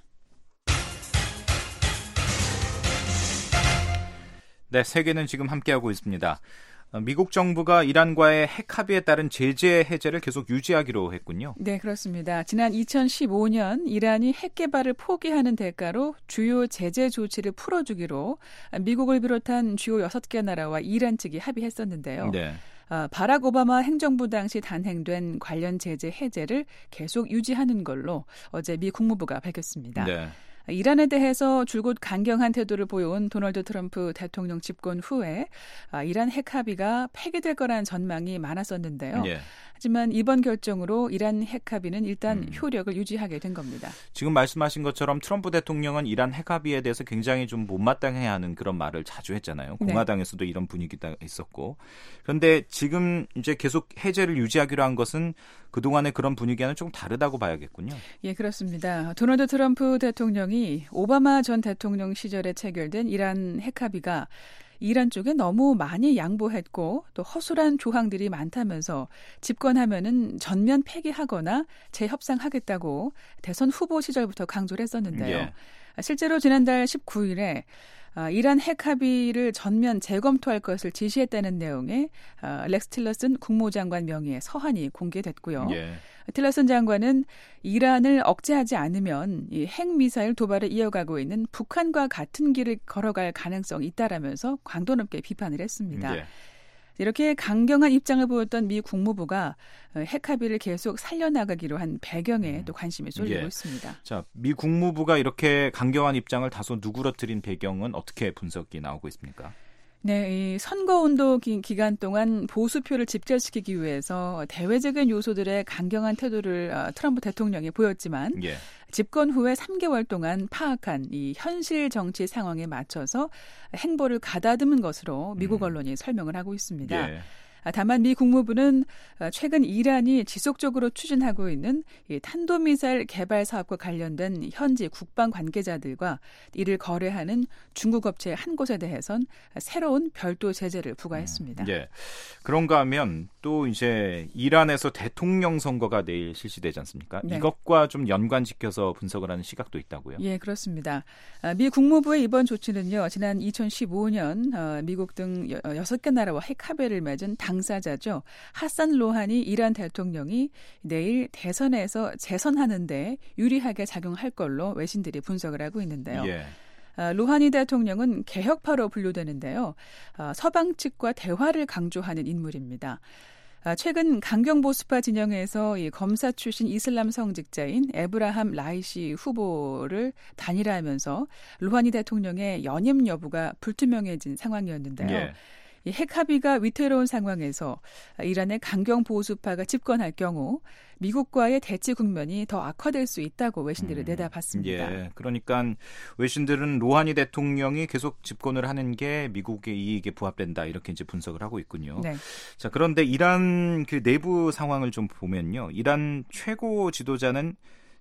C: 네, 세계는 지금 함께하고 있습니다. 미국 정부가 이란과의 핵 합의에 따른 제재 해제를 계속 유지하기로 했군요.
H: 네, 그렇습니다. 지난 2015년 이란이 핵 개발을 포기하는 대가로 주요 제재 조치를 풀어주기로 미국을 비롯한 주요 6개 나라와 이란 측이 합의했었는데요. 바락 오바마 행정부 당시 단행된 관련 제재 해제를 계속 유지하는 걸로 어제 미 국무부가 밝혔습니다. 이란에 대해서 줄곧 강경한 태도를 보여온 도널드 트럼프 대통령 집권 후에 이란 핵 합의가 폐기될 거라는 전망이 많았었는데요. 하지만 이번 결정으로 이란 핵 합의는 일단 효력을 유지하게 된 겁니다.
C: 지금 말씀하신 것처럼 트럼프 대통령은 이란 핵 합의에 대해서 굉장히 좀 못마땅해하는 그런 말을 자주 했잖아요. 공화당에서도 이런 분위기가 있었고. 그런데 지금 이제 계속 해제를 유지하기로 한 것은 그동안의 그런 분위기와는 좀 다르다고 봐야겠군요.
H: 예, 그렇습니다. 도널드 트럼프 대통령이 오바마 전 대통령 시절에 체결된 이란 핵 합의가 이란 쪽에 너무 많이 양보했고 또 허술한 조항들이 많다면서 집권하면은 전면 폐기하거나 재협상하겠다고 대선 후보 시절부터 강조를 했었는데요. 실제로 지난달 19일에 이란 핵 합의를 전면 재검토할 것을 지시했다는 내용의 렉스 틸러슨 국무장관 명의의 서한이 공개됐고요. 틸러슨 장관은 이란을 억제하지 않으면 이 핵미사일 도발을 이어가고 있는 북한과 같은 길을 걸어갈 가능성이 있다라면서 강도 높게 비판을 했습니다. 이렇게 강경한 입장을 보였던 미 국무부가 핵 합의를 계속 살려나가기로 한 배경에 또 관심이 쏠리고 있습니다.
C: 자, 미 국무부가 이렇게 강경한 입장을 다소 누그러뜨린 배경은 어떻게 분석이 나오고 있습니까?
H: 네, 이 선거운동 기간 동안 보수표를 집결시키기 위해서 대외적인 요소들의 강경한 태도를 트럼프 대통령이 보였지만
C: 예.
H: 집권 후에 3개월 동안 파악한 이 현실 정치 상황에 맞춰서 행보를 가다듬은 것으로 미국 언론이 설명을 하고 있습니다.
C: 예.
H: 다만 미 국무부는 최근 이란이 지속적으로 추진하고 있는 이 탄도미사일 개발 사업과 관련된 현지 국방 관계자들과 이를 거래하는 중국 업체 한 곳에 대해선 새로운 별도 제재를 부과했습니다.
C: 예. 그런가 하면 또 이제 이란에서 대통령 선거가 내일 실시되지 않습니까?
H: 네.
C: 이것과 좀 연관시켜서 분석을 하는 시각도 있다고요?
H: 예, 그렇습니다. 미 국무부의 이번 조치는요. 지난 2015년 미국 등 6개 나라와 핵합의를 맺은 당사자죠. 하산 로하니 이란 대통령이 내일 대선에서 재선하는데 유리하게 작용할 걸로 외신들이 분석을 하고 있는데요.
C: 예.
H: 로하니 대통령은 개혁파로 분류되는데요. 서방 측과 대화를 강조하는 인물입니다. 최근 강경보수파 진영에서 이 검사 출신 이슬람 성직자인 에브라함 라이시 후보를 단일화하면서 로하니 대통령의 연임 여부가 불투명해진 상황이었는데요.
C: 예.
H: 이 핵합의가 위태로운 상황에서 이란의 강경 보수파가 집권할 경우 미국과의 대치 국면이 더 악화될 수 있다고 외신들을 내다봤습니다.
C: 예, 그러니까 외신들은 로하니 대통령이 계속 집권을 하는 게 미국의 이익에 부합된다 이렇게 이제 분석을 하고 있군요.
H: 네.
C: 자, 그런데 이란 그 내부 상황을 좀 보면요, 이란 최고 지도자는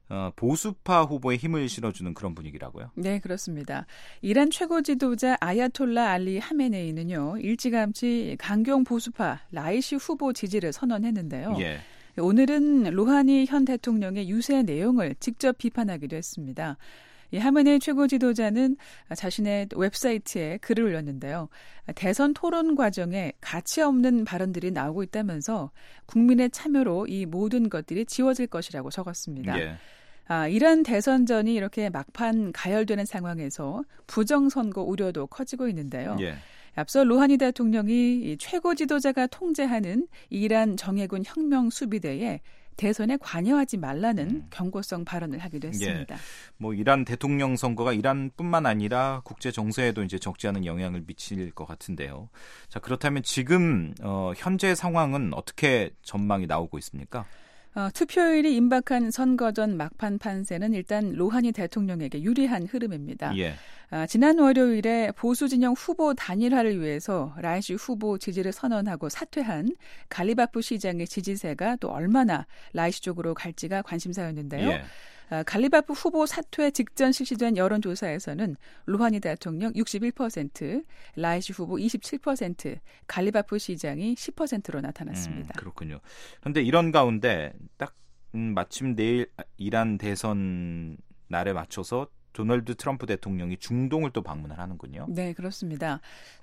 C: 보수파 후보에 힘을 실어주는 그런 분위기라고요?
H: 네, 그렇습니다. 이란 최고 지도자 아야톨라 알리 하메네이는요, 일찌감치 강경 보수파 라이시 후보 지지를 선언했는데요.
C: 예.
H: 오늘은 로하니 현 대통령의 유세 내용을 직접 비판하기도 했습니다. 이 하메네이 최고 지도자는 자신의 웹사이트에 글을 올렸는데요. 대선 토론 과정에 가치 없는 발언들이 나오고 있다면서 국민의 참여로 이 모든 것들이 지워질 것이라고 적었습니다.
C: 예.
H: 이란 대선전이 이렇게 막판 가열되는 상황에서 부정선거 우려도 커지고 있는데요.
C: 예.
H: 앞서 로하니 대통령이 최고 지도자가 통제하는 이란 정예군 혁명 수비대에 대선에 관여하지 말라는 경고성 발언을 하기도 했습니다.
C: 예. 뭐 이란 대통령 선거가 이란뿐만 아니라 국제 정세에도 이제 적지 않은 영향을 미칠 것 같은데요. 자, 그렇다면 지금 현재 상황은 어떻게 전망이 나오고 있습니까?
H: 투표일이 임박한 선거전 막판 판세는 일단 로하니 대통령에게 유리한 흐름입니다.
C: 예.
H: 지난 월요일에 보수 진영 후보 단일화를 위해서 라이시 후보 지지를 선언하고 사퇴한 갈리바프 시장의 지지세가 또 얼마나 라이시 쪽으로 갈지가 관심사였는데요.
C: 예.
H: 갈리바프 후보 사퇴 직전 실시된 여론조사에서는 로하니 대통령 61%, 라이시 후보 27%, 갈리바프 시장이 10%로 나타났습니다.
C: 그렇군요. 그런데 이런 가운데 딱 마침 내일 이란 대선 날에 맞춰서 도널드 트럼프 대통령이 중동을 또 방문을 하는군요.
H: 네, 그렇습니다.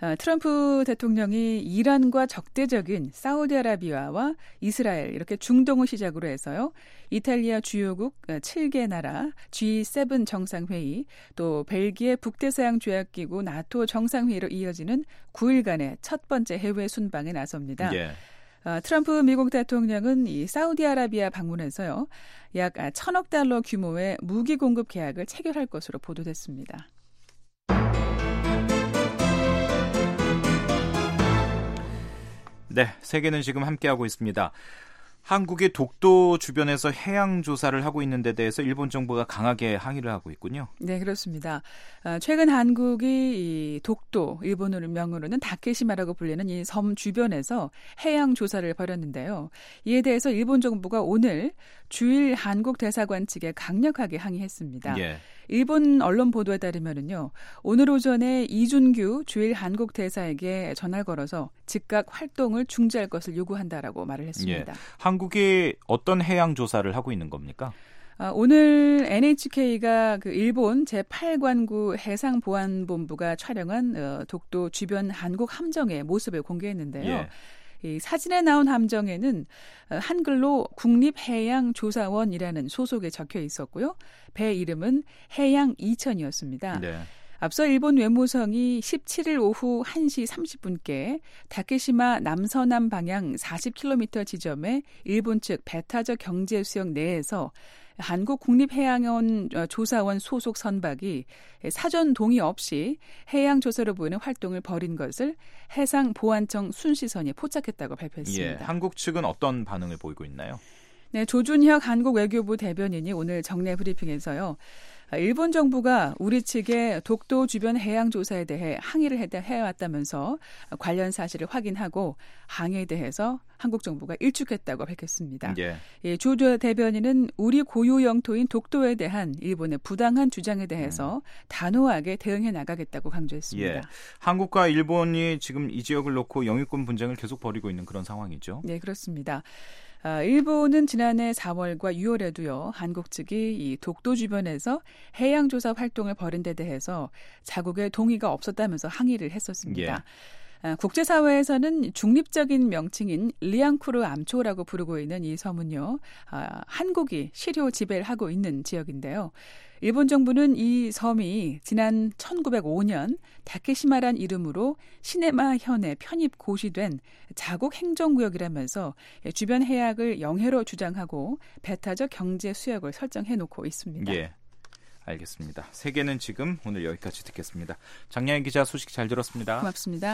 H: 트럼프 대통령이 이란과 적대적인 사우디아라비아와 이스라엘 이렇게 중동을 시작으로 해서요. 이탈리아 주요국 7개 나라 G7 정상회의 또 벨기에 북대서양조약기구 나토 정상회의로 이어지는 9일간의 첫 번째 해외 순방에 나섭니다.
C: 예.
H: 트럼프 미국 대통령은 이 사우디아라비아 방문해서요. 약 1,000억 달러 규모의 무기 공급 계약을 체결할 것으로 보도됐습니다.
C: 네, 세계는 지금 함께하고 있습니다. 한국의 독도 주변에서 해양 조사를 하고 있는 데 대해서 일본 정부가 강하게 항의를 하고 있군요.
H: 네, 그렇습니다. 최근 한국이 이 독도, 일본어를 명으로는 다케시마라고 불리는 이 섬 주변에서 해양 조사를 벌였는데요. 이에 대해서 일본 정부가 오늘 주일 한국 대사관 측에 강력하게 항의했습니다.
C: 예.
H: 일본 언론 보도에 따르면은요, 오늘 오전에 이준규 주일 한국 대사에게 전화를 걸어서 즉각 활동을 중지할 것을 요구한다라고 말을 했습니다.
C: 예. 한국이 어떤 해양 조사를 하고 있는 겁니까?
H: 오늘 NHK가 그 일본 제8관구 해상보안본부가 촬영한 독도 주변 한국 함정의 모습을 공개했는데요.
C: 예.
H: 이 사진에 나온 함정에는 한글로 국립해양조사원이라는 소속에 적혀 있었고요. 배 이름은 해양 이천이었습니다.
C: 네.
H: 앞서 일본 외무성이 17일 오후 1시 30분께 다케시마 남서남 방향 40km 지점에 일본 측 배타적 경제수역 내에서 한국 국립해양원 조사원 소속 선박이 사전 동의 없이 해양조사를 보이는 활동을 벌인 것을 해상보안청 순시선이 포착했다고 발표했습니다.
C: 예, 한국 측은 어떤 반응을 보이고 있나요?
H: 네, 조준혁 한국 외교부 대변인이 오늘 정례 브리핑에서요. 일본 정부가 우리 측의 독도 주변 해양 조사에 대해 항의를 해왔다면서 관련 사실을 확인하고 항의에 대해서 한국 정부가 일축했다고 밝혔습니다. 예, 조 대변인은 우리 고유 영토인 독도에 대한 일본의 부당한 주장에 대해서 단호하게 대응해 나가겠다고 강조했습니다.
C: 예, 한국과 일본이 지금 이 지역을 놓고 영유권 분쟁을 계속 벌이고 있는 그런 상황이죠.
H: 네, 그렇습니다. 일본은 지난해 4월과 6월에도요, 한국 측이 이 독도 주변에서 해양조사 활동을 벌인 데 대해서 자국의 동의가 없었다면서 항의를 했었습니다. 국제사회에서는 중립적인 명칭인 리앙쿠르 암초라고 부르고 있는 이 섬은요, 한국이 실효 지배를 하고 있는 지역인데요. 일본 정부는 이 섬이 지난 1905년 다케시마란 이름으로 시네마 현에 편입 고시된 자국 행정구역이라면서 주변 해역을 영해로 주장하고 배타적 경제 수역을 설정해놓고 있습니다.
C: 예, 알겠습니다. 세계는 지금 오늘 여기까지 듣겠습니다. 장량희 기자 소식 잘 들었습니다.
H: 고맙습니다.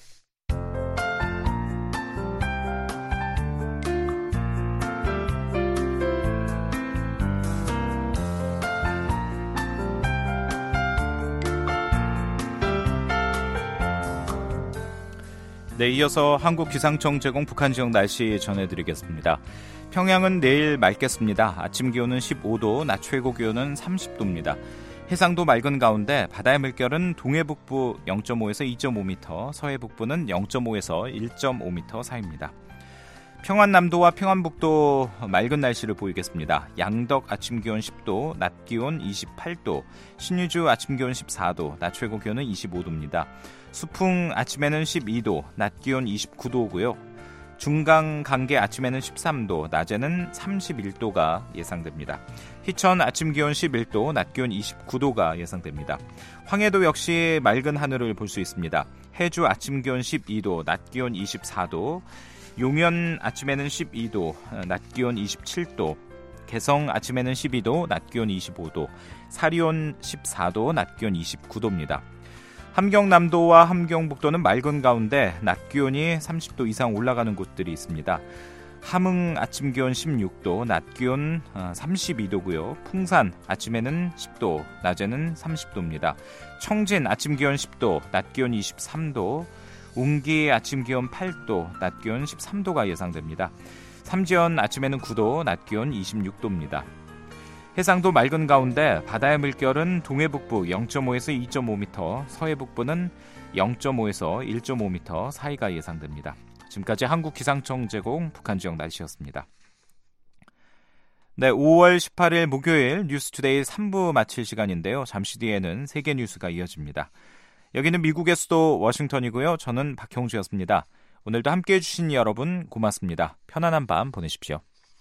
C: 네, 이어서 한국기상청 제공 북한 지역 날씨 전해드리겠습니다. 평양은 내일 맑겠습니다. 아침 기온은 15도, 낮 최고 기온은 30도입니다. 해상도 맑은 가운데 바다의 물결은 동해북부 0.5에서 2.5m, 서해북부는 0.5에서 1.5m 사이입니다. 평안남도와 평안북도 맑은 날씨를 보이겠습니다. 양덕 아침 기온 10도, 낮 기온 28도, 신의주 아침 기온 14도, 낮 최고 기온은 25도입니다. 수풍 아침에는 12도, 낮 기온 29도고요. 중강 강계 아침에는 13도, 낮에는 31도가 예상됩니다. 희천 아침 기온 11도, 낮 기온 29도가 예상됩니다. 황해도 역시 맑은 하늘을 볼 수 있습니다. 해주 아침 기온 12도, 낮 기온 24도, 용현 아침에는 12도, 낮 기온 27도, 개성 아침에는 12도, 낮 기온 25도, 사리온 14도, 낮 기온 29도입니다. 함경남도와 함경북도는 맑은 가운데 낮 기온이 30도 이상 올라가는 곳들이 있습니다. 함흥 아침 기온 16도, 낮 기온 32도고요. 풍산 아침에는 10도, 낮에는 30도입니다. 청진 아침 기온 10도, 낮 기온 23도, 웅기 아침 기온 8도, 낮 기온 13도가 예상됩니다. 삼지연 아침에는 9도, 낮 기온 26도입니다. 해상도 맑은 가운데 바다의 물결은 동해북부 0.5에서 2.5m, 서해북부는 0.5에서 1.5m 사이가 예상됩니다. 지금까지 한국기상청 제공 북한 지역 날씨였습니다. 네, 5월 18일 목요일 뉴스투데이 3부 마칠 시간인데요. 잠시 뒤에는 세계 뉴스가 이어집니다. 여기는 미국의 수도 워싱턴이고요. 저는 박형주였습니다. 오늘도 함께해 주신 여러분 고맙습니다. 편안한 밤 보내십시오.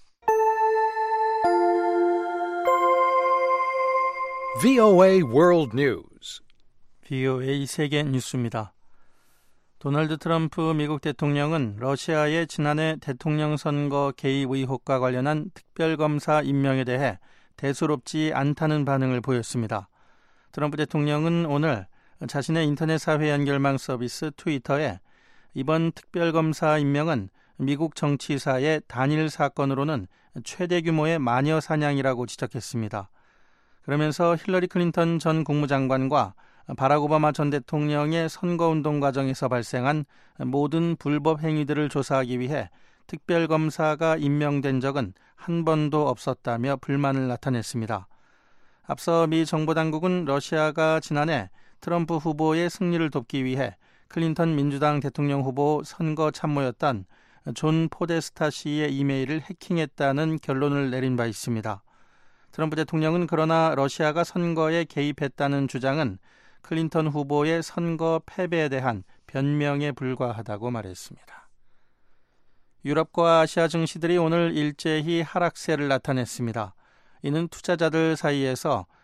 E: VOA World News.
B: VOA 세계 뉴스입니다. 도널드 트럼프 미국 대통령은 러시아의 지난해 대통령 선거 개입 의혹과 관련한 특별검사 임명에 대해 대수롭지 않다는 반응을 보였습니다. 트럼프 대통령은 오늘 자신의 인터넷 사회 연결망 서비스 트위터에 이번 특별검사 임명은 미국 정치사의 단일 사건으로는 최대 규모의 마녀 사냥이라고 지적했습니다. 그러면서 힐러리 클린턴 전 국무장관과 바락 오바마 전 대통령의 선거운동 과정에서 발생한 모든 불법 행위들을 조사하기 위해 특별검사가 임명된 적은 한 번도 없었다며 불만을 나타냈습니다. 앞서 미 정보당국은 러시아가 지난해 트럼프 후보의 승리를 돕기 위해 클린턴 민주당 대통령 후보 선거 참모였던 존 포데스타 씨의 이메일을 해킹했다는 결론을 내린 바 있습니다. 트럼프 대통령은 그러나 러시아가 선거에 개입했다는 주장은 클린턴 후보의 선거 패배에 대한 변명에 불과하다고 말했습니다. 유럽과 아시아 증시들이 오늘 일제히 하락세를 나타냈습니다. 이는 투자자들 사이에서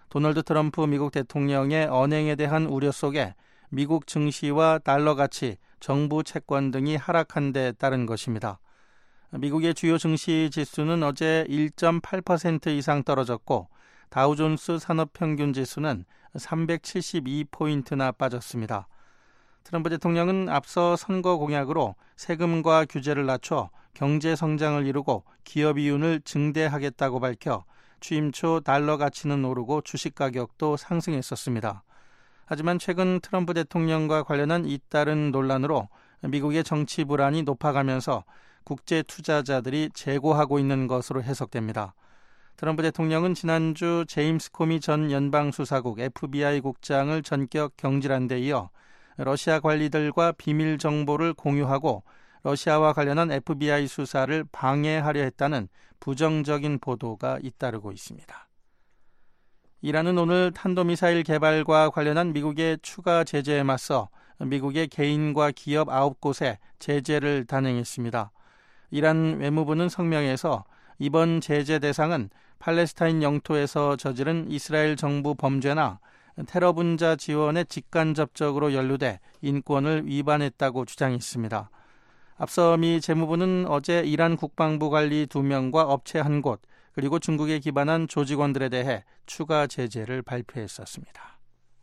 B: 도널드 트럼프 미국 대통령의 언행에 대한 우려 속에 미국 증시와 달러 가치, 정부 채권 등이 하락한 데 따른 것입니다. 미국의 주요 증시 지수는 어제 1.8% 이상 떨어졌고 다우존스 산업평균 지수는 372포인트나 빠졌습니다. 트럼프 대통령은 앞서 선거 공약으로 세금과 규제를 낮춰 경제 성장을 이루고 기업 이윤을 증대하겠다고 밝혀 취임 초 달러 가치는 오르고 주식 가격도 상승했었습니다. 하지만 최근 트럼프 대통령과 관련한 잇따른 논란으로 미국의 정치 불안이 높아가면서 국제 투자자들이 재고하고 있는 것으로 해석됩니다. 트럼프 대통령은 지난주 제임스 코미 전 연방수사국 FBI 국장을 전격 경질한 데 이어 러시아 관리들과 비밀 정보를 공유하고 러시아와 관련한 FBI 수사를 방해하려 했다는 부정적인 보도가 잇따르고 있습니다. 이란은 오늘 탄도미사일 개발과 관련한 미국의 추가 제재에 맞서 미국의 개인과 기업 9곳에 제재를 단행했습니다. 이란 외무부는 성명에서 이번 제재 대상은 팔레스타인 영토에서 저지른 이스라엘 정부 범죄나 테러 분자 지원에 직간접적으로 연루돼 인권을 위반했다고 주장했습니다. 앞서 미 재무부는 어제 이란 국방부 관리 2명과 업체 1곳, 그리고 중국에 기반한 조직원들에 대해 추가 제재를 발표했었습니다.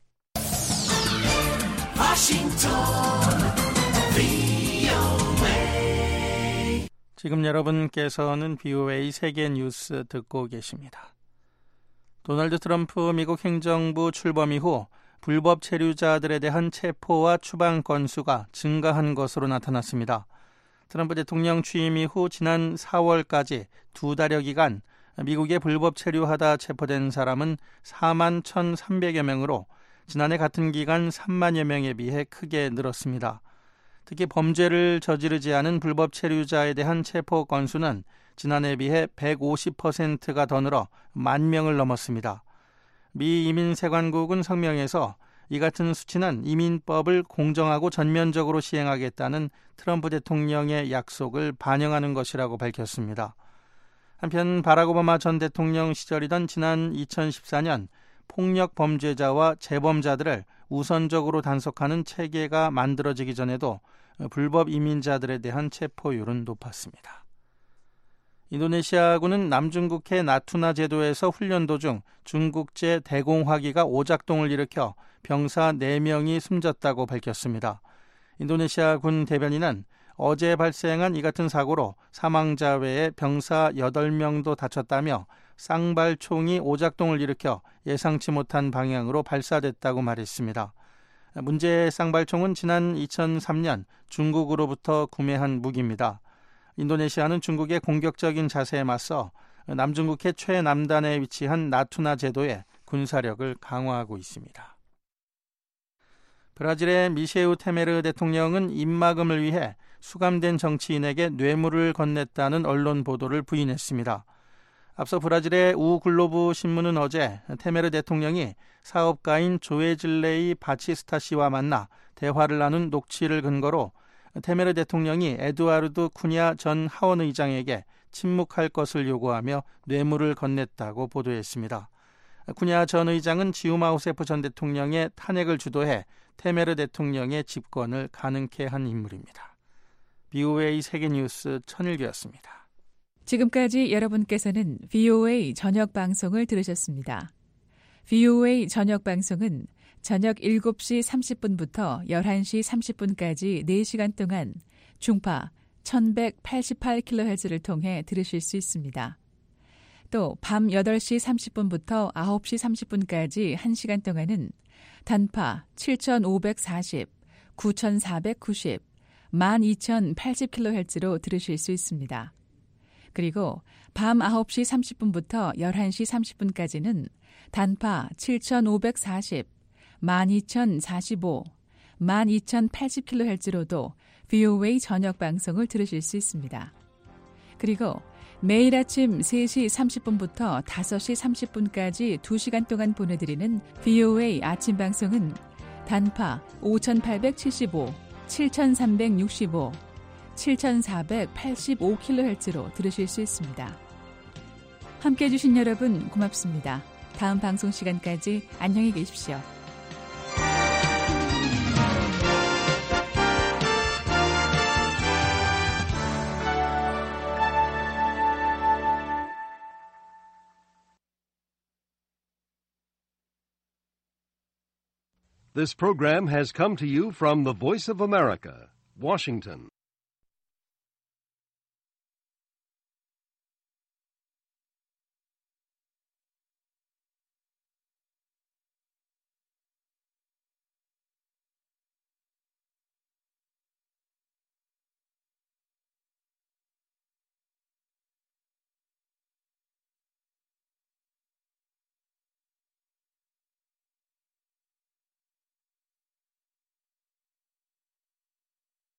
B: 지금 여러분께서는 VOA 세계 뉴스 듣고 계십니다. 도널드 트럼프 미국 행정부 출범 이후 불법 체류자들에 대한 체포와 추방 건수가 증가한 것으로 나타났습니다. 트럼프 대통령 취임 이후 지난 4월까지 2달여 기간 미국에 불법 체류하다 체포된 사람은 4만 1,300여 명으로 지난해 같은 기간 3만여 명에 비해 크게 늘었습니다. 특히 범죄를 저지르지 않은 불법 체류자에 대한 체포 건수는 지난해에 비해 150%가 더 늘어 10,000명을 넘었습니다. 미 이민세관국은 성명에서 이 같은 수치는 이민법을 공정하고 전면적으로 시행하겠다는 트럼프 대통령의 약속을 반영하는 것이라고 밝혔습니다. 한편 바락 오바마 전 대통령 시절이던 지난 2014년 폭력 범죄자와 재범자들을 우선적으로 단속하는 체계가 만들어지기 전에도 불법 이민자들에 대한 체포율은 높았습니다. 인도네시아군은 남중국해 나투나 제도에서 훈련 도중 중국제 대공화기가 오작동을 일으켜 병사 4명이 숨졌다고 밝혔습니다. 인도네시아 군 대변인은 어제 발생한 이 같은 사고로 사망자 외에 병사 8명도 다쳤다며 쌍발총이 오작동을 일으켜 예상치 못한 방향으로 발사됐다고 말했습니다. 문제의 쌍발총은 지난 2003년 중국으로부터 구매한 무기입니다. 인도네시아는 중국의 공격적인 자세에 맞서 남중국해 최남단에 위치한 나투나 제도에 군사력을 강화하고 있습니다. 브라질의 미셰우 테메르 대통령은 입막음을 위해 수감된 정치인에게 뇌물을 건넸다는 언론 보도를 부인했습니다. 앞서 브라질의 우글로브 신문은 어제 테메르 대통령이 사업가인 조에질레이 바치스타 씨와 만나 대화를 나눈 녹취를 근거로 테메르 대통령이 에두아르두 쿠냐 전 하원 의장에게 침묵할 것을 요구하며 뇌물을 건넸다고 보도했습니다. 쿠냐 전 의장은 지우마 호세프 전 대통령의 탄핵을 주도해 테메르 대통령의 집권을 가능케 한 인물입니다. VOA 세계뉴스 천일규였습니다.
H: 지금까지 여러분께서는 VOA 저녁 방송을 들으셨습니다. VOA 저녁 방송은 저녁 7시 30분부터 11시 30분까지 4시간 동안 중파 1188kHz를 통해 들으실 수 있습니다. 또 밤 8시 30분부터 9시 30분까지 1시간 동안은 단파 7540, 9490, 12080kHz로 들으실 수 있습니다. 그리고 밤 9시 30분부터 11시 30분까지는 단파 7540, 12045, 12080kHz로도 VOA 저녁 방송을 들으실 수 있습니다. 그리고 매일 아침 3시 30분부터 5시 30분까지 2시간 동안 보내드리는 VOA 아침 방송은 단파 5875, 7365, 7485kHz로 들으실 수 있습니다. 함께해 주신 여러분 고맙습니다. 다음 방송 시간까지 안녕히 계십시오.
E: This program has come to you from the Voice of America, Washington.